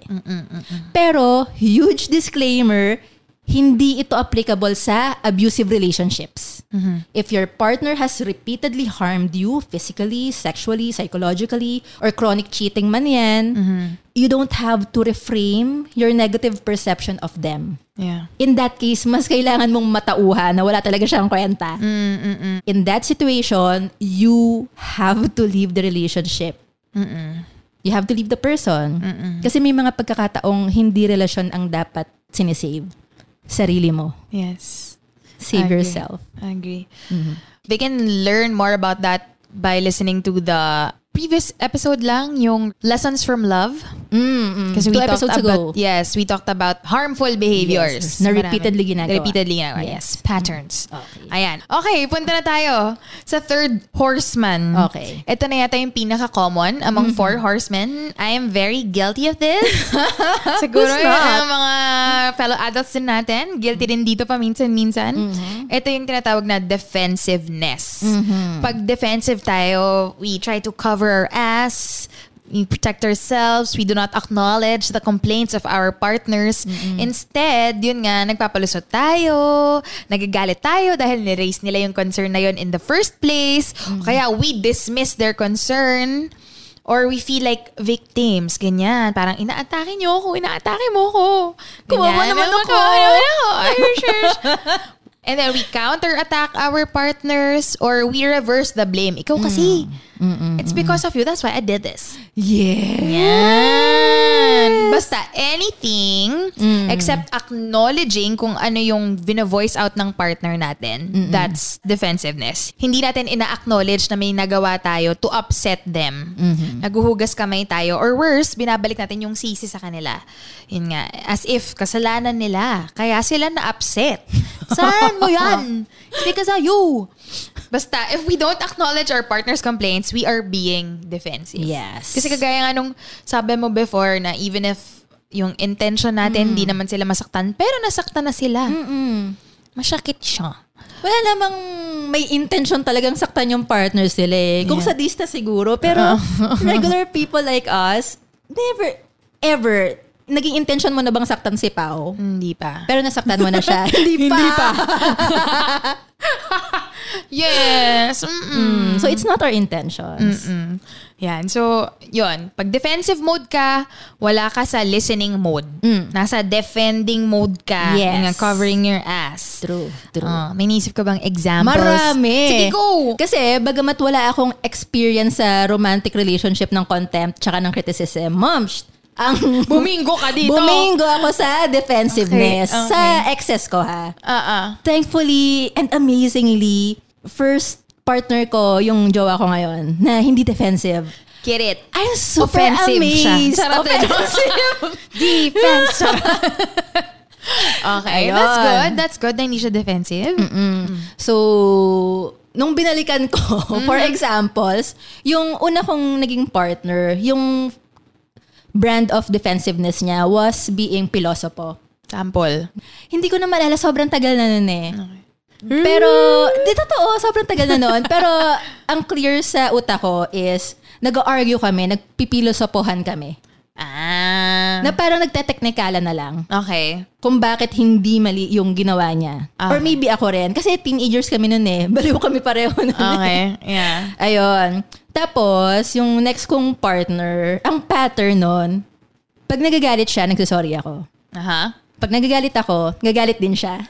Pero, huge disclaimer, hindi ito applicable sa abusive relationships. If your partner has repeatedly harmed you physically, sexually, psychologically, or chronic cheating man yan, you don't have to reframe your negative perception of them. Yeah. In that case, mas kailangan mong matauhan na wala talaga siyang kwenta. In that situation, you have to leave the relationship. You have to leave the person. Kasi may mga pagkakataong hindi relasyon ang dapat sinisave. Sarili mo. Yes. Save yourself. I agree. They can learn more about that by listening to the previous episode lang, yung Lessons from Love. Kasi 2 episodes ago. Yes, we talked about harmful behaviors. Yes, na repeatedly ginagawa. Repeatedly ginagawa, yes. Patterns. Okay. Ayan. Okay, punta na tayo sa third horseman. Okay. Ito na yata yung pinaka-common among 4 horsemen. I am very guilty of this. Siguro yung mga fellow adults din natin, guilty din dito paminsan-minsan. Ito yung tinatawag na defensiveness. Pag defensive tayo, we try to cover our ass, we protect ourselves, we do not acknowledge the complaints of our partners. Instead, yun nga, nagpapalusot tayo, nagagalit tayo dahil ni-raise nila yung concern na yun in the first place. Kaya we dismiss their concern. Or we feel like victims, ganyan. Parang inaatake niyo ako, inaatake mo ako. Kumawa naman ako. Are you sure? And then we counter-attack our partners or we reverse the blame. Ikaw kasi. It's because of you. That's why I did this. Yes. Yan. Basta anything except acknowledging kung ano yung vino-voice out ng partner natin. That's defensiveness. Hindi natin ina-acknowledge na may nagawa tayo to upset them. Naguhugas kamay tayo. Or worse, binabalik natin yung sisi sa kanila. Yun nga. As if kasalanan nila. Kaya sila na-upset. Saan mo yan? It's because of you. Basta, if we don't acknowledge our partner's complaints, we are being defensive. Yes. Kasi kagaya nga nung sabi mo before na even if yung intention natin, di naman sila masaktan, pero nasaktan na sila. Masyakit siya. Wala namang may intention talagang saktan yung partner sila eh. Kung sadista siguro, pero regular people like us, never, ever, naging intention mo na bang saktan si Pao? Hindi pa. Pero nasaktan mo na siya. Hindi pa. Yes. So it's not our intentions. Yan. So, yun. Pag defensive mode ka, wala ka sa listening mode. Nasa defending mode ka. Yes. Yung covering your ass. True. May naisip ka bang examples? Marami. Sige, go! Kasi bagamat wala akong experience sa romantic relationship ng contempt tsaka ng criticism, Bumingo ka dito. Bumingo ako sa defensiveness. Okay. Sa excess ko ha. Thankfully and amazingly, first partner ko, yung jowa ko ngayon, na hindi defensive. Get it. I'm super Offensive amazed. siya. Offensive. Defense. Okay. Ayun. That's good na hindi siya defensive. So, nung binalikan ko, for examples, yung una kong naging partner, yung brand of defensiveness niya was being pilosopo. Sample. Hindi ko na maalala, sobrang tagal na nun eh. Okay. Pero, di totoo, sobrang tagal na nun. Pero, ang clear sa utak ko is, nag-argue kami, nagpipilosopohan kami. Na parang nagte-teknikala na lang. Okay. Kung bakit hindi mali yung ginawa niya. Okay. Or maybe ako rin. Kasi teenagers kami nun eh. Baliw kami pareho nun. Okay, yeah. Ayun. Tapos, yung next kong partner, ang pattern nun, pag nagagalit siya, nagsasorry ako. Aha. pag nagagalit ako, gagalit din siya.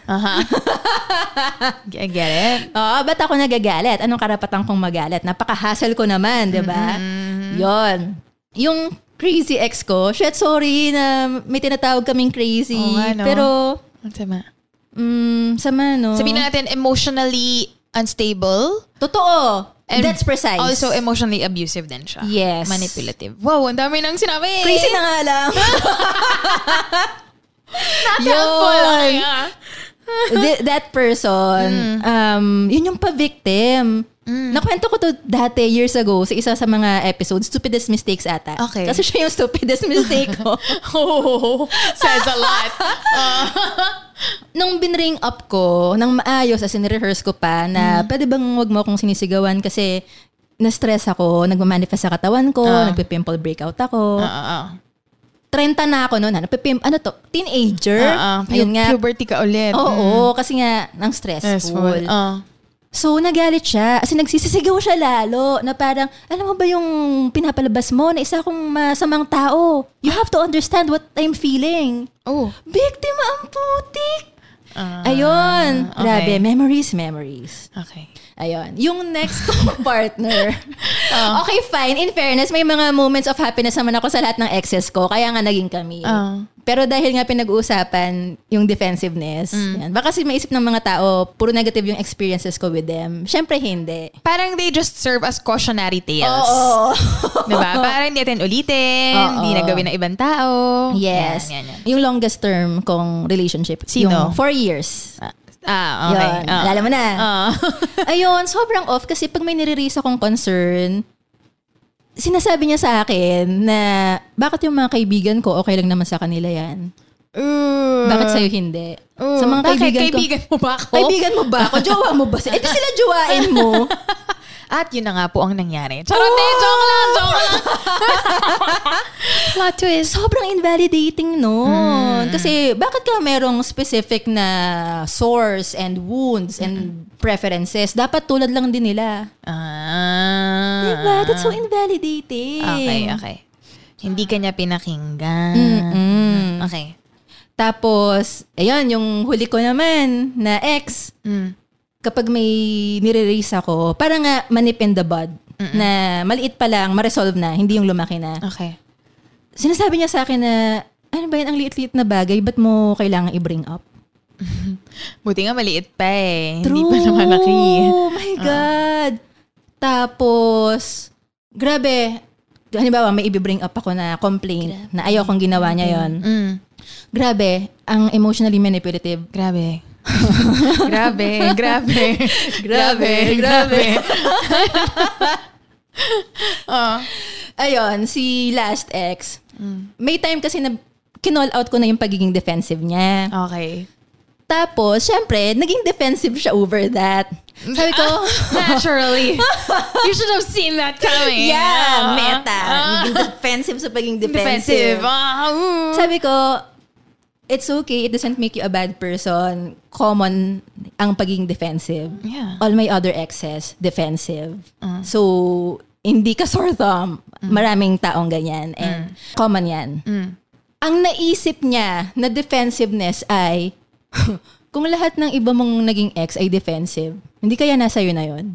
I get it. Oo, ba't ako nagagalit? Anong karapatan kong magalit? Napaka-hassle ko naman, di ba? Yon. Yung crazy ex ko, shit, sorry na may tinatawag kaming crazy. Pero, sama. Sama, no? Sabihin na natin, emotionally unstable. Totoo. And that's precise. Also, emotionally abusive din siya. Yes. Manipulative. Wow, ang dami nang sinabi. Crazy na nga lang. Yun. That person, yun yung pa-victim. Nakwento ko to dati, years ago, sa isa sa mga episodes, Stupidest Mistakes ata. Okay. Kasi siya yung stupidest mistake ko. Says a lot. Nung binring up ko, nang maayos, as in rehearse ko pa, na pwede bang wag mo akong sinisigawan kasi na-stress ako, nagmamanifest sa katawan ko, nagpe-pimple breakout ako. 30 na ako noon. Teenager. Ayun nga. Puberty ka ulit. Oo, kasi nga, nang stressful. So, nagalit siya. Kasi nagsisisigaw siya lalo. Na parang, alam mo ba yung pinapalabas mo na isa akong masamang tao? You have to understand what I'm feeling. Oh. Biktima ang putik. Ayun. Okay. Grabe. Memories. Okay. Ayun. Yung next kong partner. Okay, fine. In fairness, may mga moments of happiness naman ako sa lahat ng exes ko. Kaya nga naging kami. Pero dahil nga pinag-uusapan yung defensiveness, yan. Baka kasi maisip ng mga tao, puro negative yung experiences ko with them. Syempre, hindi. Parang they just serve as cautionary tales. Oo. Diba? Parang hindi natin ulitin, hindi na gawin ng ibang tao. Yes. Yan. Yung longest term kong relationship. Sino? Yung 4 years. Okay. Yun. Alala mo na. Ayun, sobrang off kasi pag may nire-raise akong concern, sinasabi niya sa akin na bakit yung mga kaibigan ko okay lang naman sa kanila yan? Bakit sa'yo hindi? Sa mga kaibigan mo ba ako? Kaibigan mo ba ako? Jowa mo ba? Ito sila jowain mo. At yun na nga po ang nangyari. Charot joke lang. Plot twist. Sobrang invalidating nun. Kasi bakit ka merong specific na source and wounds and preferences? Dapat tulad lang din nila. Diba? That's so invalidating. Okay. Hindi ka niya pinakinggan. Okay. Tapos, ayun, yung huli ko naman na ex, kapag may nire-raise ako, parang nga manip in the bud. Na maliit pa lang, ma-resolve na, hindi yung lumaki na. Okay. Sinasabi niya sa akin na, ano ba yan, ang liit-liit na bagay, ba't mo kailangan i-bring up? Buti nga maliit pa eh. True. Hindi pa na malaki. Oh my God. Tapos, grabe, halimbawa may i-bring up ako na complaint na ayaw kong ginawa niya yon. Grabe, ang emotionally manipulative. Grabe. Ayun, si last ex. May time kasi na kinall out ko na yung pagiging defensive niya. Okay. Tapos, syempre, naging defensive siya over that. Sabi ko, naturally. You should have seen that coming. Yeah, meta. Naging defensive sa pagiging defensive. Sabi ko, it's okay. It doesn't make you a bad person. Common ang pagiging defensive. Yeah. All my other exes, defensive. So, hindi ka sore thumb. Maraming taong ganyan. And common yan. Ang naisip niya na defensiveness ay, kung lahat ng iba mong naging ex ay defensive, hindi kaya nasa'yo na yun?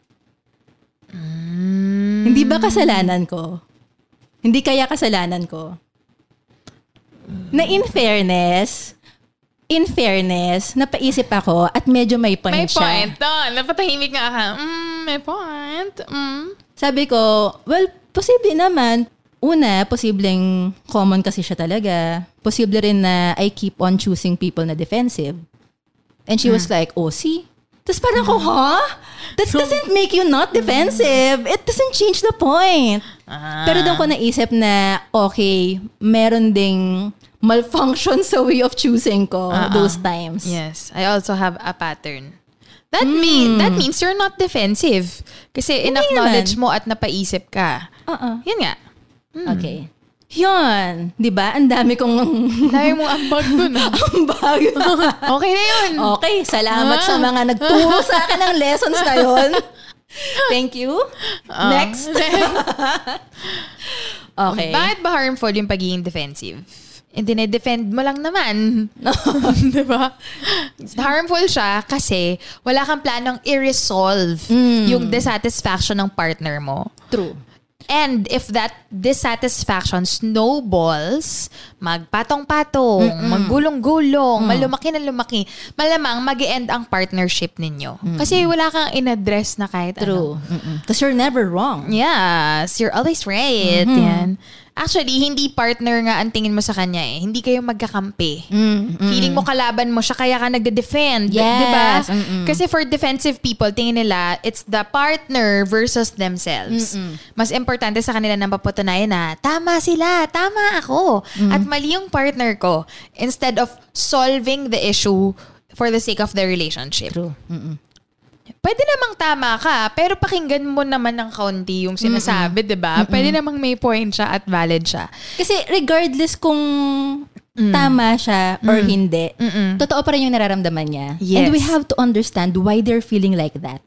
Hindi ba kasalanan ko? Hindi kaya kasalanan ko? Na in fairness, napaisip ako at medyo may point siya. May point. Napatahimik nga ka. May point. Sabi ko, well, posible naman. Una, posibleng common kasi siya talaga. Posible rin na I keep on choosing people na defensive. And she was like, oh, see? Tapos parang ko, that doesn't make you not defensive. It doesn't change the point. Pero doon ko naisip na, okay, meron ding malfunction sa way of choosing ko those times. Yes. I also have a pattern. That means you're not defensive. Kasi in-acknowledge mo at napaisip ka. Yan nga. Okay. Yun. Diba? Ang dami kong... Dami mong ambag dun. Ambag. Okay na yun. Okay. Salamat sa mga nagturo sa akin ng lessons na yun. Thank you. Next. Okay. Bakit ba harmful yung pagiging defensive? dinedefend mo lang naman. Diba? Harmful siya kasi wala kang planong i-resolve yung dissatisfaction ng partner mo. True. And if that dissatisfaction snowballs, magpatong-patong, maggulong-gulong, malumaki na lumaki, malamang mag-e-end ang partnership ninyo. Kasi wala kang in-address na kahit True. ano. Because you're never wrong. Yes, you're always right. Yan. Actually, hindi partner nga ang tingin mo sa kanya eh. Hindi kayo magkakampi. Feeling mo kalaban mo siya kaya ka nagde-defend. Yes. Diba? Kasi for defensive people, tingin nila, it's the partner versus themselves. Mas importante sa kanila na mapatunayan na, tama sila, tama ako. At mali yung partner ko. Instead of solving the issue for the sake of the relationship. True. Pwede namang tama ka, pero pakinggan mo naman ng kaunti yung sinasabi, diba? Pwede namang may point siya at valid siya. Kasi regardless kung tama siya or hindi, totoo pa rin yung nararamdaman niya. Yes. And we have to understand why they're feeling like that.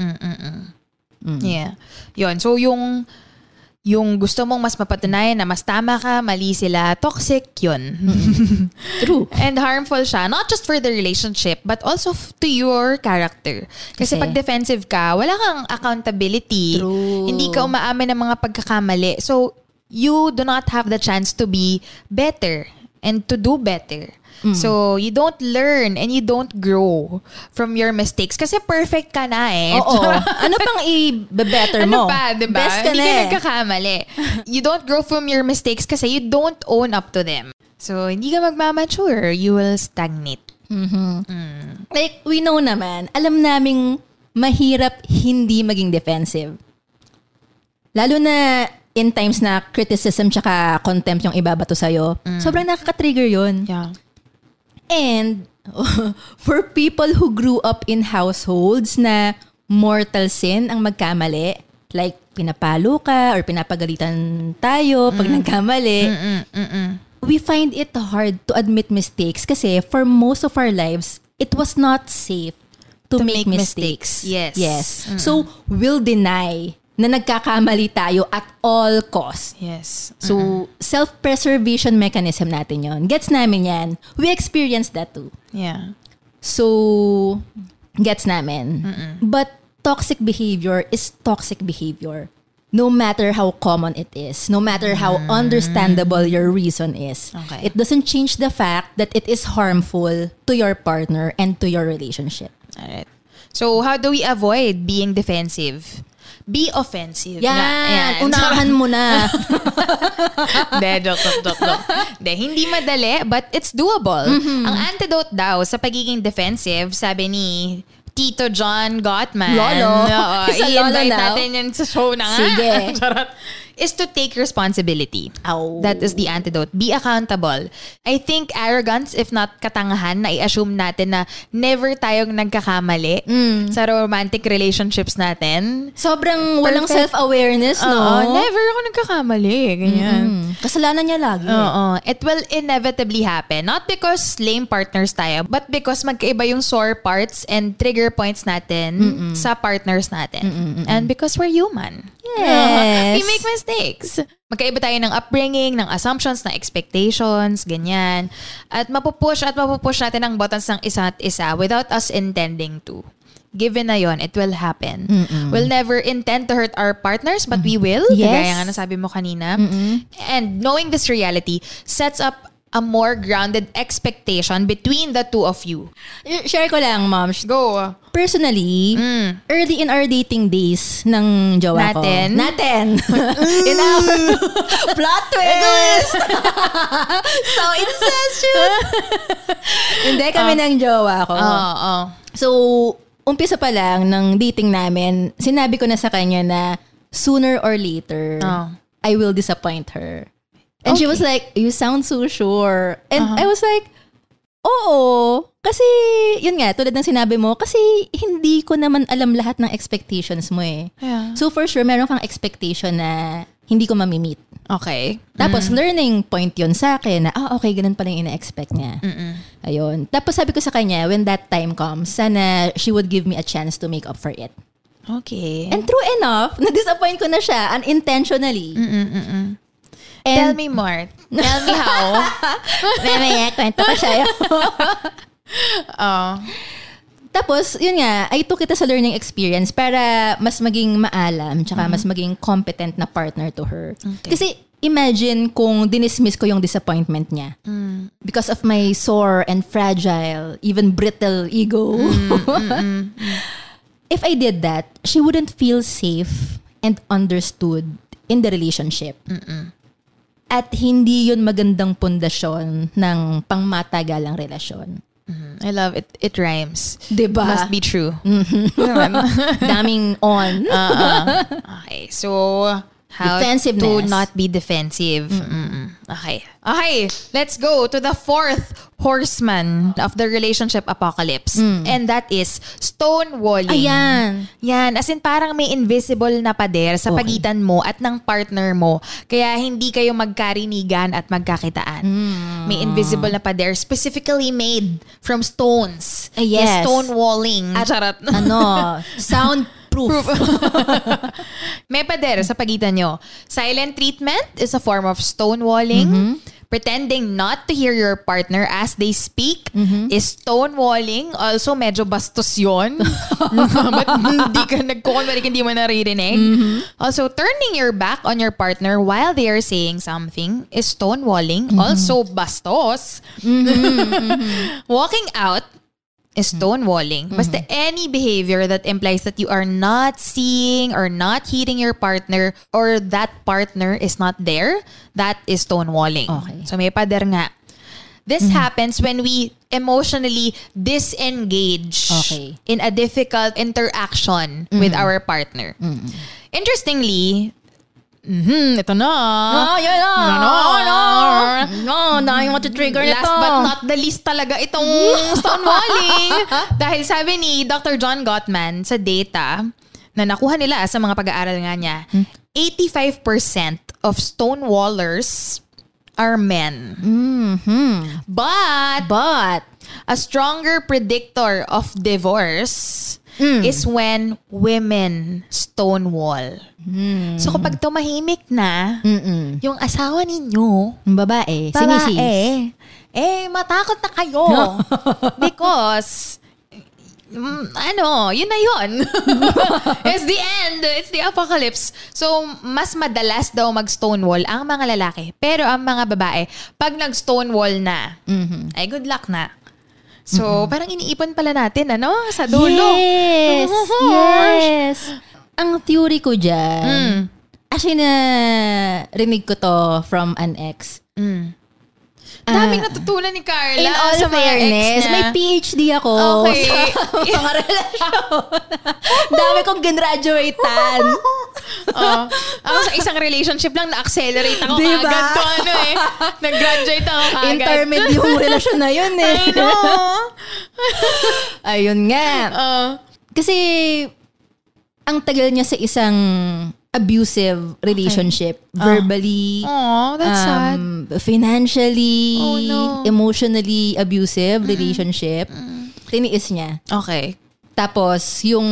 Yeah. Yun. So, yung gusto mong mas mapatunayan na mas tama ka, mali sila, toxic yun. True. And harmful siya, not just for the relationship, but also to your character. Kasi pag defensive ka, wala kang accountability. True. Hindi ka umaamin ng mga pagkakamali. So, you do not have the chance to be better and to do better. So, you don't learn and you don't grow from your mistakes. Kasi perfect ka na eh. Oo. Ano pang i-better mo? Ano pa, diba? Best ka Hindi na ka eh. nagkakamali. You don't grow from your mistakes kasi you don't own up to them. So, hindi ka magmamature. You will stagnate. Like, we know naman, alam naming mahirap hindi maging defensive. Lalo na in times na criticism tsaka contempt yung ibabato sa'yo, sobrang nakaka-trigger yun. Yeah. And for people who grew up in households na mortal sin ang magkamali, like pinapalo ka or pinapagalitan tayo pag nagkamali, we find it hard to admit mistakes kasi for most of our lives, it was not safe to make mistakes. Yes. So, we'll deny na nagkakamali tayo at all cost. Yes. So, self-preservation mechanism natin yon. Gets namin yan. We experienced that too. Yeah. So, gets namin. But toxic behavior is toxic behavior. No matter how common it is. No matter how understandable your reason is. Okay. It doesn't change the fact that it is harmful to your partner and to your relationship. Alright. So, how do we avoid being defensive? Be offensive. Yan. Unahan mo na. Joke. Hindi madali, but it's doable. Ang antidote daw sa pagiging defensive, sabi ni Tito John Gottman. Lolo. Isa lolo I-invite now. natin yan sa show na nga. Sige. Charot. Is to take responsibility. Ow. That is the antidote. Be accountable. I think arrogance, if not katangahan, na i-assume natin na never tayong nagkakamali sa romantic relationships natin. Sobrang walang Perfect. self-awareness, no? Oo, never ako nagkakamali. Ganyan. Kasalanan niya lagi. Oo. It will inevitably happen. Not because lame partners tayo, but because magkaiba yung sore parts and trigger points natin sa partners natin. And because we're human. Yes. We make mistakes. Magkaiba tayo ng upbringing, ng assumptions, ng expectations, ganyan. At mapupush natin ang buttons ng isa't isa without us intending to. Given na yon, it will happen. We'll never intend to hurt our partners, but we will. Yes. Kagaya nga nasabi mo kanina. And knowing this reality sets up a more grounded expectation between the two of you. Share ko lang, Moms. Go. Personally, early in our dating days ng jowa ko. Natin. In our plot twist. So, incestuous. Hindi kami ng jowa ko. So, umpisa pa lang ng dating namin, sinabi ko na sa kanya na sooner or later, I will disappoint her. And she was like, you sound so sure. And I was like, oo. Kasi, yun nga, tulad ng sinabi mo, kasi hindi ko naman alam lahat ng expectations mo eh. Yeah. So for sure, meron kang expectation na hindi ko mamimit. Okay. Tapos learning point yun sa akin na, okay, ganun pala yung ina-expect niya. Ayun. Tapos sabi ko sa kanya, when that time comes, sana she would give me a chance to make up for it. Okay. And true enough, na-disappoint ko na siya unintentionally. Tell me more. Tell me how. Mamaya, kwento ko sa'yo. Tapos, yun nga, I took it as a learning experience para mas maging maalam tsaka mas maging competent na partner to her. Okay. Kasi imagine kung dinismiss ko yung disappointment niya because of my sore and fragile, even brittle ego. If I did that, she wouldn't feel safe and understood in the relationship. At hindi yun magandang pundasyon ng pangmatagalang relasyon. I love it. It rhymes. Diba? Must be true. Daming on. Okay, so how to not be defensive. Okay, let's go to the fourth horseman of the relationship apocalypse. And that is stonewalling. Ayan. Yan, as in parang may invisible na pader sa pagitan mo at ng partner mo. Kaya hindi kayo magkarinigan at magkakitaan. May invisible na pader specifically made from stones. Yes. Stonewalling. Charot. Soundproof. May pader sa pagitan nyo. Silent treatment is a form of stonewalling. Pretending not to hear your partner as they speak is stonewalling. Also, medyo bastos yun. Ba't hindi ka nagkukunwari hindi mo naririnig? Also, turning your back on your partner while they are saying something is stonewalling. Also, bastos. Walking out is stonewalling. Basta any behavior that implies that you are not seeing or not hearing your partner or that partner is not there, that is stonewalling. Okay. So may pader nga. This happens when we emotionally disengage in a difficult interaction with our partner. Interestingly, ito na. No, dahil mo to trigger nito. Last but not the least talaga itong stonewalling. Dahil sabi ni Dr. John Gottman sa data na nakuha nila sa mga pag-aaral nga niya, 85% of stonewallers are men. But a stronger predictor of divorce is when women stonewall. So kapag tumahimik na yung asawa ninyo, babae, sinisi. Matakot na kayo. Because yun na yun. It's the end. It's the apocalypse. So, mas madalas daw mag-stonewall ang mga lalaki. Pero ang mga babae, pag nag-stonewall na, ay good luck na. So, parang iniipon pala natin, sa dulo. Yes. Ang theory ko dyan, actually rinig ko to from an ex. Daming natutunan ni Carla. In all sa mga fairness, ex na. may PhD ako sa mga relasyon. Dami kong graduatean. Ako sa isang relationship lang na-accelerate ako diba? kagad to. Nag-graduate ako kagad. Intermediate yung relasyon na yun eh. I know. Ayun nga. Kasi ang tagal niya sa isang abusive relationship. Verbally. That's sad. Financially. Emotionally abusive relationship. Tiniis niya. Okay. Tapos, yung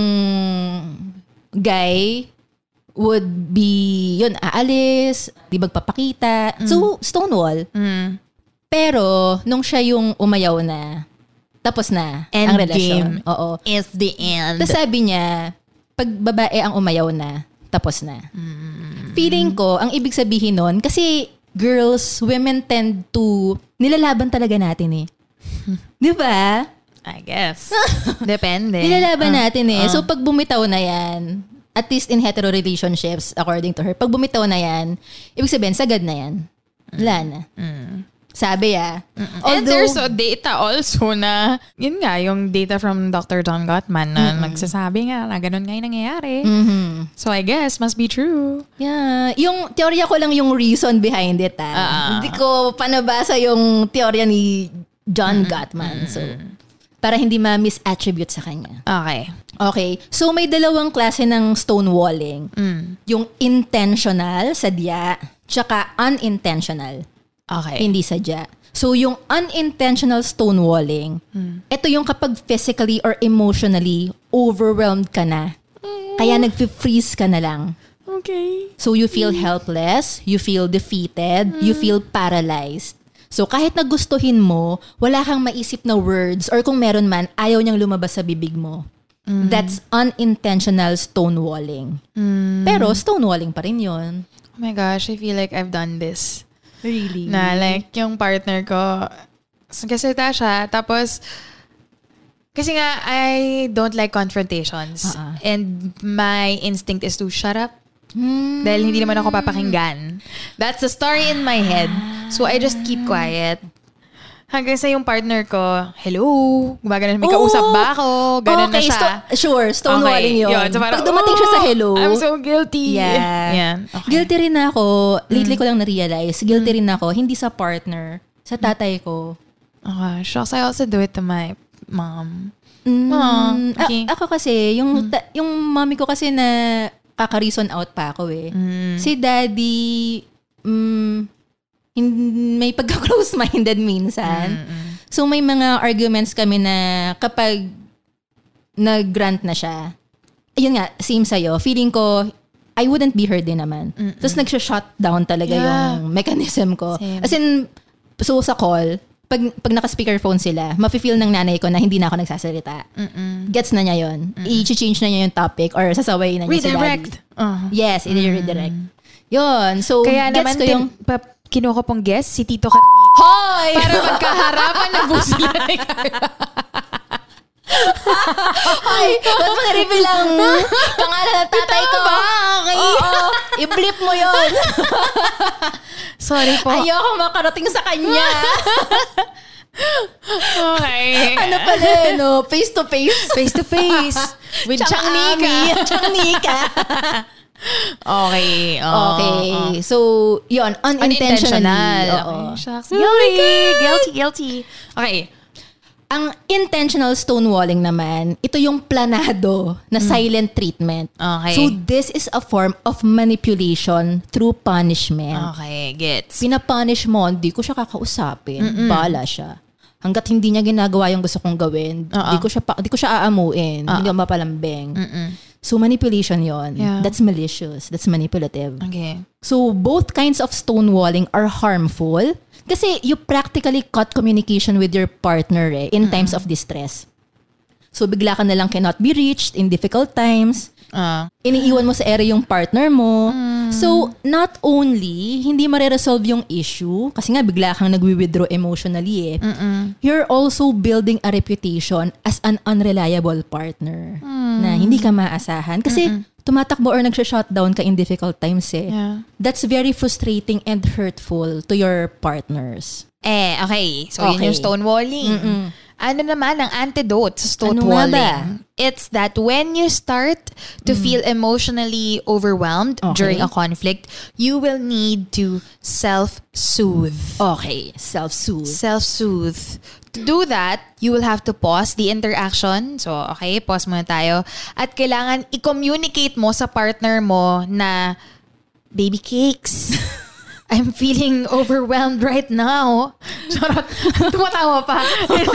guy would be, aalis, di magpapakita. So, stonewall. Pero, nung siya yung umayaw na, tapos na ang relasyon. Oo. It's the end. Tapos sabi niya, pag babae ang umayaw na, tapos na. Feeling ko, ang ibig sabihin nun, kasi women tend to, nilalaban talaga natin eh. Di ba? I guess. Depende. Nilalaban natin eh. So pag bumitaw na yan, at least in hetero relationships, according to her, pag bumitaw na yan, ibig sabihin, sagad na yan. Wala na. Sabi And there's a data also na, yun nga, yung data from Dr. John Gottman na nagsasabi nga na ganun nga yung nangyayari. So I guess, must be true. Yeah. Yung teorya ko lang yung reason behind it. Hindi ko panabasa yung teorya ni John Gottman. So, para hindi ma-misattribute sa kanya. Okay. So, may dalawang klase ng stonewalling. Yung intentional, sadya, tsaka unintentional. Okay. Hindi sadya. So, yung unintentional stonewalling, ito yung kapag physically or emotionally overwhelmed ka na. Kaya nag-freeze ka na lang. Okay. So you feel helpless, you feel defeated, you feel paralyzed. So kahit nagustuhin mo, wala kang maisip na words or kung meron man, ayaw niyang lumabas sa bibig mo. That's unintentional stonewalling. Pero stonewalling pa rin yun. Oh my gosh, I feel like I've done this. Really? Na like, yung partner ko, nagkasalita siya, tapos, kasi nga, I don't like confrontations. And my instinct is to shut up. Dahil hindi naman ako papakinggan. That's the story in my head. So I just keep quiet. Hanggang sa yung partner ko, hello, gumagana, may kausap ba ako? Ganun na siya. Stonewalling yun. So parang, pag dumating siya sa hello, I'm so guilty. Yeah. Okay. Guilty rin ako. Lately ko lang na-realize. Guilty rin ako. Hindi sa partner. Sa tatay ko. Oh gosh, I also do it to my mom. Okay. Ako kasi, yung mommy ko kasi na kaka-reason out pa ako eh. Si daddy, may pagka-close-minded minsan. So may mga arguments kami na kapag nag-grant na siya, ayun nga, same sa'yo, feeling ko, I wouldn't be heard din naman. Tapos nagsha-shut down talaga yung mechanism ko. Same. As in, so sa call, pag naka-speakerphone sila, mafe-feel ng nanay ko na hindi na ako nagsasalita. Gets na niya yun. I-change na niya yung topic or sasaway na niya Redirect. si daddy. Yes, i-redirect. Yun. So, Kaya gets naman ko yung... kinuha ko pong guest, si Tito Hoy! Para magkaharapan na po sila ni Carla. Ay, ba't mo na-reveal ang pangalan ng tatay ko? Okay. Oo, i-blip mo yun. Sorry po. Ayoko makarating sa kanya. Okay. Ano pala no? Face to face. Face to face. With Chang Nika. Chang Nika. Okay. So, yun. Unintentionally. Okay. Shucks. Guilty. Okay. Ang intentional stonewalling naman, ito yung planado na silent treatment. Okay. So, this is a form of manipulation through punishment. Okay, gets. Pinapunish mo, hindi ko siya kakausapin. Bala siya. Hanggat hindi niya ginagawa yung gusto kong gawin, hindi ko siya aamuin. Hindi ko mapalambing. So, manipulation yon. Yeah. That's malicious. That's manipulative. Okay. So, both kinds of stonewalling are harmful kasi you practically cut communication with your partner in times of distress. So, bigla ka na lang cannot be reached in difficult times. Iniiwan mo sa ere yung partner mo. So, not only hindi mare-resolve yung issue, kasi nga bigla kang nagwi-withdraw emotionally you're also building a reputation as an unreliable partner na hindi ka maasahan. Kasi tumatakbo or nagsha-shutdown ka in difficult times Yeah. That's very frustrating and hurtful to your partners. Okay. So, yun yung stonewalling. Ano naman ang antidote sa stonewalling? It's that when you start to feel emotionally overwhelmed during a conflict, you will need to self-soothe. Okay, self-soothe. Self-soothe. To do that, you will have to pause the interaction. So, okay, pause muna tayo. At kailangan i-communicate mo sa partner mo na, baby cakes, I'm feeling overwhelmed right now. Charot. Tumatawa pa.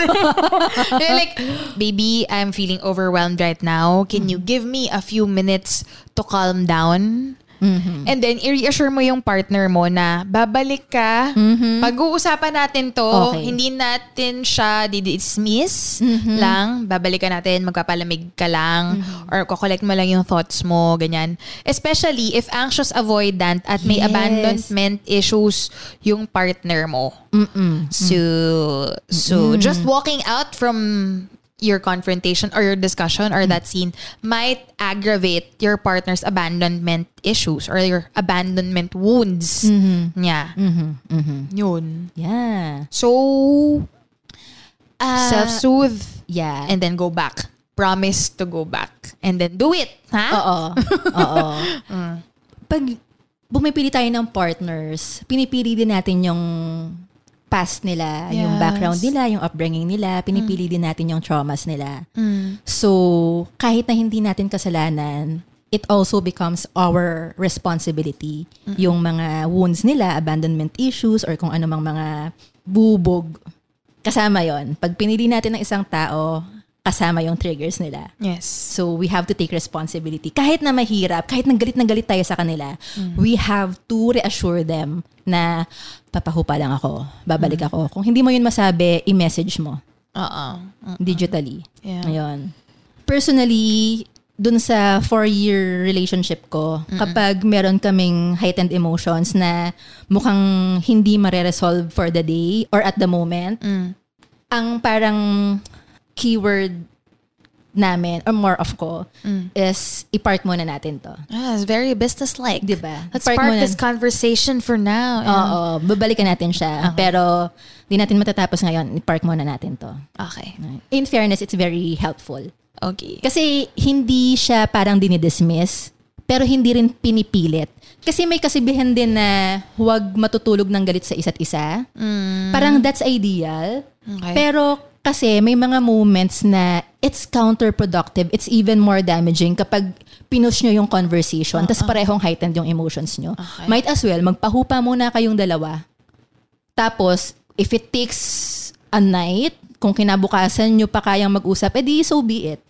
Like, baby, I'm feeling overwhelmed right now. Can you give me a few minutes to calm down? And then, i-reassure mo yung partner mo na babalik ka. Pag-uusapan natin to. Hindi natin siya di-dismiss lang. Babalikan natin, magpapalamig ka lang. Or kukolect mo lang yung thoughts mo, ganyan. Especially if anxious avoidant at may abandonment issues yung partner mo. So just walking out from your confrontation or your discussion or that scene might aggravate your partner's abandonment issues or your abandonment wounds. Yeah. Yun. Yeah. So, self-soothe. Yeah. And then go back. Promise to go back. And then do it. Ha? Oo. Pag bumipili tayo ng partners, pinipili din natin yung past nila, yung background nila, yung upbringing nila, pinipili din natin yung traumas nila. So, kahit na hindi natin kasalanan, it also becomes our responsibility. Yung mga wounds nila, abandonment issues, or kung anumang mga bubog. Kasama yon. Pag pinili natin ng isang tao, kasama yung triggers nila. Yes. So, we have to take responsibility. Kahit na mahirap, kahit nang galit tayo sa kanila, we have to reassure them na papahupa lang ako, babalik ako. Kung hindi mo yun masabi, i-message mo. Digitally. Yeah. Ayun. Personally, dun sa 4-year relationship ko, kapag meron kaming heightened emotions na mukhang hindi mare-resolve for the day or at the moment, ang parang keyword namin, or more of ko, is i-park muna natin to. It's very business-like. Diba? Let's park this conversation for now. Oo, babalikan natin siya. Pero di natin matatapos ngayon, i-park muna natin to. Okay. In fairness, it's very helpful. Okay. Kasi hindi siya parang dinidismiss, pero hindi rin pinipilit. Kasi may kasibihan din na huwag matutulog ng galit sa isa't isa. Parang that's ideal. Okay. Pero kasi may mga moments na it's counterproductive, it's even more damaging kapag pinush nyo yung conversation, tas parehong heightened yung emotions nyo. Okay. Might as well, magpahupa muna kayong dalawa. Tapos, if it takes a night, kung kinabukasan nyo pa kayang mag-usap, edi so be it.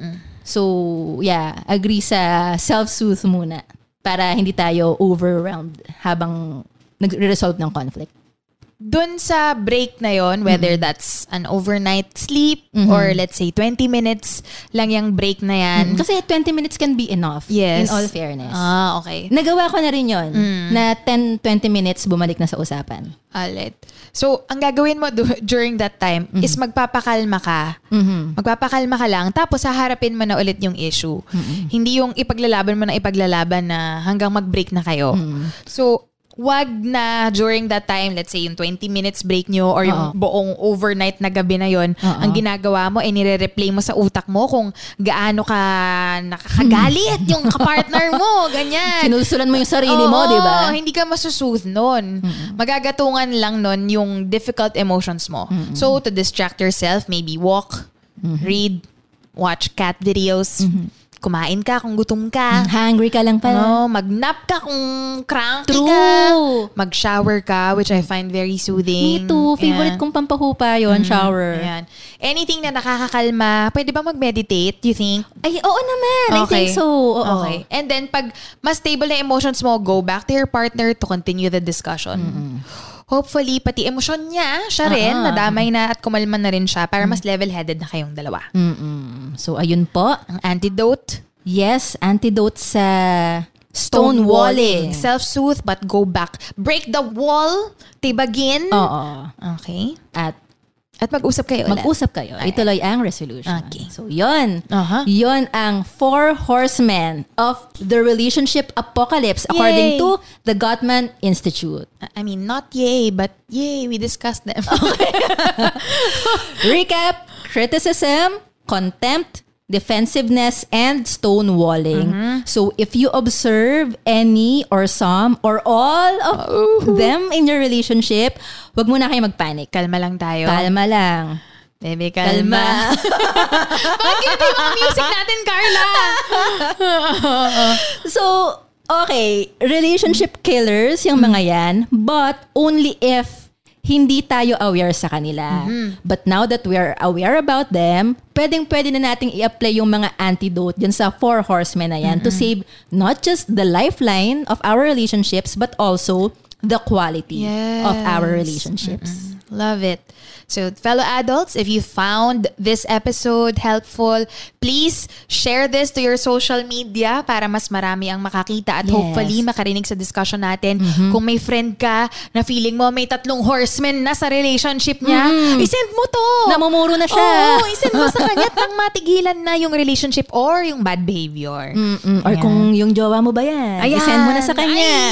So, yeah, agree sa self-soothe muna para hindi tayo overwhelmed habang nagre-resolve ng conflict. Dun sa break na yon, whether that's an overnight sleep or let's say 20 minutes lang yung break na yan. Kasi 20 minutes can be enough, Yes. in all fairness. Okay. Nagawa ko na rin yun, na 10-20 minutes bumalik na sa usapan. Alit. So, ang gagawin mo during that time is magpapakalma ka. Magpapakalma ka lang, tapos haharapin mo na ulit yung issue. Hindi yung ipaglalaban na hanggang mag-break na kayo. So, wag na during that time, let's say yung 20 minutes break nyo or yung buong overnight na gabi na yon, ang ginagawa mo ay nire-replay mo sa utak mo kung gaano ka nakakagalit yung kapartner mo, ganyan. Sinusulan mo yung sarili mo, di ba? Hindi ka masusooth nun. Magagatungan lang nun yung difficult emotions mo. So, to distract yourself, maybe walk, read, watch cat videos, kumain ka kung gutom ka. Hungry ka lang pala. Mag-nap ka kung cranky True. ka. Mag-shower ka, which I find very soothing. Me too. Favorite kong pampahupa yun, shower. Ayan. Anything na nakakakalma, pwede ba mag-meditate, you think? Ay, oo naman. I think so. Oo. Okay. And then, pag mas stable na emotions mo, go back to your partner to continue the discussion. Hopefully, pati emosyon niya, siya rin, nadamay na at kumalma na rin siya para mas level-headed na kayong dalawa. So, ayun po. Ang antidote? Yes, antidote sa stonewalling. Self-soothe but go back. Break the wall, tibagin. Oo. Okay. At mag-usap kayo ulit. mag-usap kayo. Ituloy ang resolution. Okay. So, yun. Yun ang 4 horsemen of the relationship apocalypse according Yay! to the Gottman Institute. I mean, not yay, but yay, we discussed them. Recap: criticism, contempt, defensiveness, and stonewalling. So if you observe any or some or all of them in your relationship, wag muna kayo magpanic. Kalma lang tayo. Kalma lang. Baby, kalma. Bakit ganito yung mga music natin, Carla? So, okay, relationship killers yung mga yan, but only if hindi tayo aware sa kanila. But now that we are aware about them, pwede na nating i-apply yung mga antidote dyan sa 4 horsemen na yan to save not just the lifeline of our relationships, but also the quality of our relationships. Love it. So, fellow adults, if you found this episode helpful, please share this to your social media para mas marami ang makakita at hopefully makarinig sa discussion natin. Kung may friend ka na feeling mo may 3 horsemen na sa relationship niya, isend mo to. Namumuro na siya. Oo, isend mo sa kanya at nang matigilan na yung relationship or yung bad behavior. Or kung yung jowa mo ba yan, isend mo na sa kanya.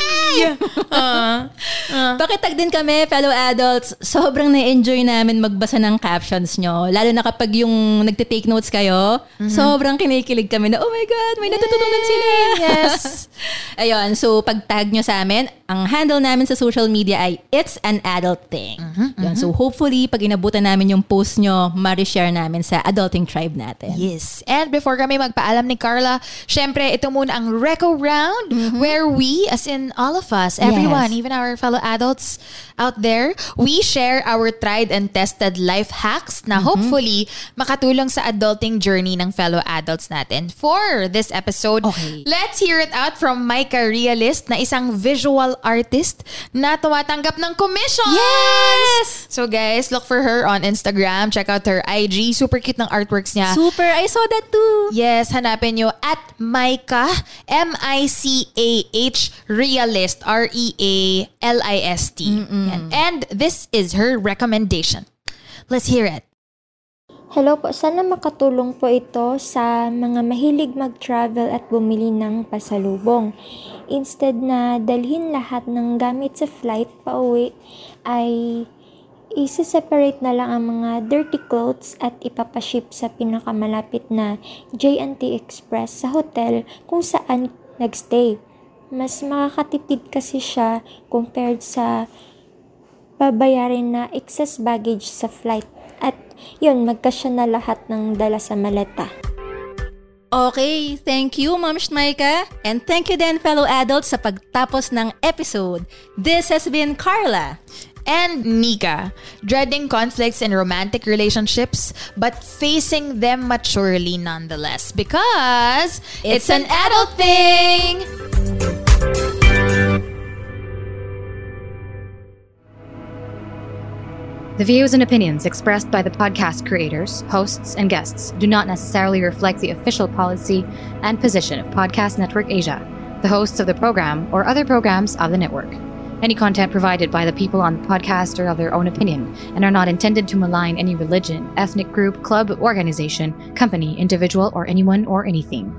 Pakitag din kami, fellow adults. Sobrang na-enjoy namin magbasa ng captions nyo. Lalo na kapag yung nagtitake notes kayo, sobrang kinikilig kami na, oh my God, may natututunan sila. Yes. Ayun, so pag-tag nyo sa amin, ang handle namin sa social media ay It's an Adult Thing. Yun, so hopefully, pag inabutan namin yung post nyo, ma-reshare namin sa Adulting Tribe natin. Yes. And before kami magpaalam ni Carla, syempre, ito muna ang Reco Round where we, as in all of us, everyone, even our fellow adults out there, we we share our tried and tested life hacks na hopefully makatulong sa adulting journey ng fellow adults natin. For this episode, let's hear it out from Micah Realist na isang visual artist na tumatanggap ng commissions! Yes! So guys, look for her on Instagram. Check out her IG. Super cute ng artworks niya. Super! I saw that too! Yes, hanapin nyo at Micah, M-I-C-A-H, Realist, R-E-A-L-I-S-T. And this is her recommendation. Let's hear it. Hello po, sana makatulong po ito sa mga mahilig mag-travel at bumili ng pasalubong. Instead na dalhin lahat ng gamit sa flight pauwi, ay isa-separate na lang ang mga dirty clothes at ipapaship sa pinakamalapit na J&T Express sa hotel kung saan nagstay. Mas makakatipid kasi siya compared sa babayarin na excess baggage sa flight. At yun, magkasya na lahat ng dala sa maleta. Okay, thank you, Ma'am Shmaika. And thank you din, fellow adults, sa pagtapos ng episode. This has been Carla. And Nika, dreading conflicts in romantic relationships, but facing them maturely nonetheless. Because it's an adult thing! The views and opinions expressed by the podcast creators, hosts, and guests do not necessarily reflect the official policy and position of Podcast Network Asia, the hosts of the program, or other programs of the network. Any content provided by the people on the podcast are of their own opinion and are not intended to malign any religion, ethnic group, club, organization, company, individual, or anyone or anything.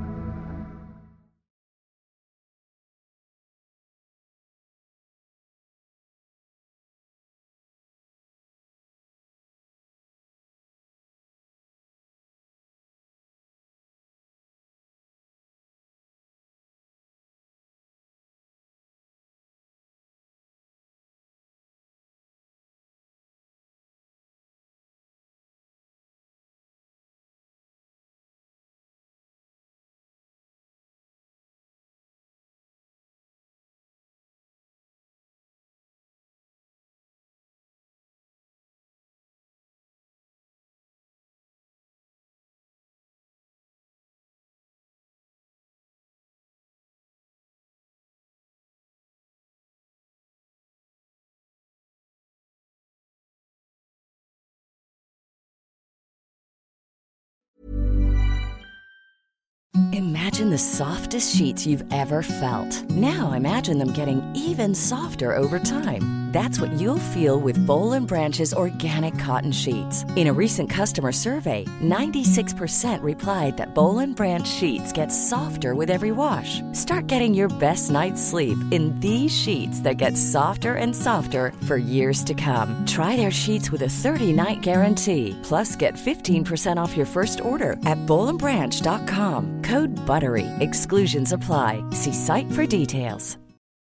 Imagine the softest sheets you've ever felt. Now imagine them getting even softer over time. That's what you'll feel with Boll & Branch's organic cotton sheets. In a recent customer survey, 96% replied that Boll & Branch sheets get softer with every wash. Start getting your best night's sleep in these sheets that get softer and softer for years to come. Try their sheets with a 30-night guarantee. Plus, get 15% off your first order at bollandbranch.com. Code BUTTERY. Exclusions apply. See site for details.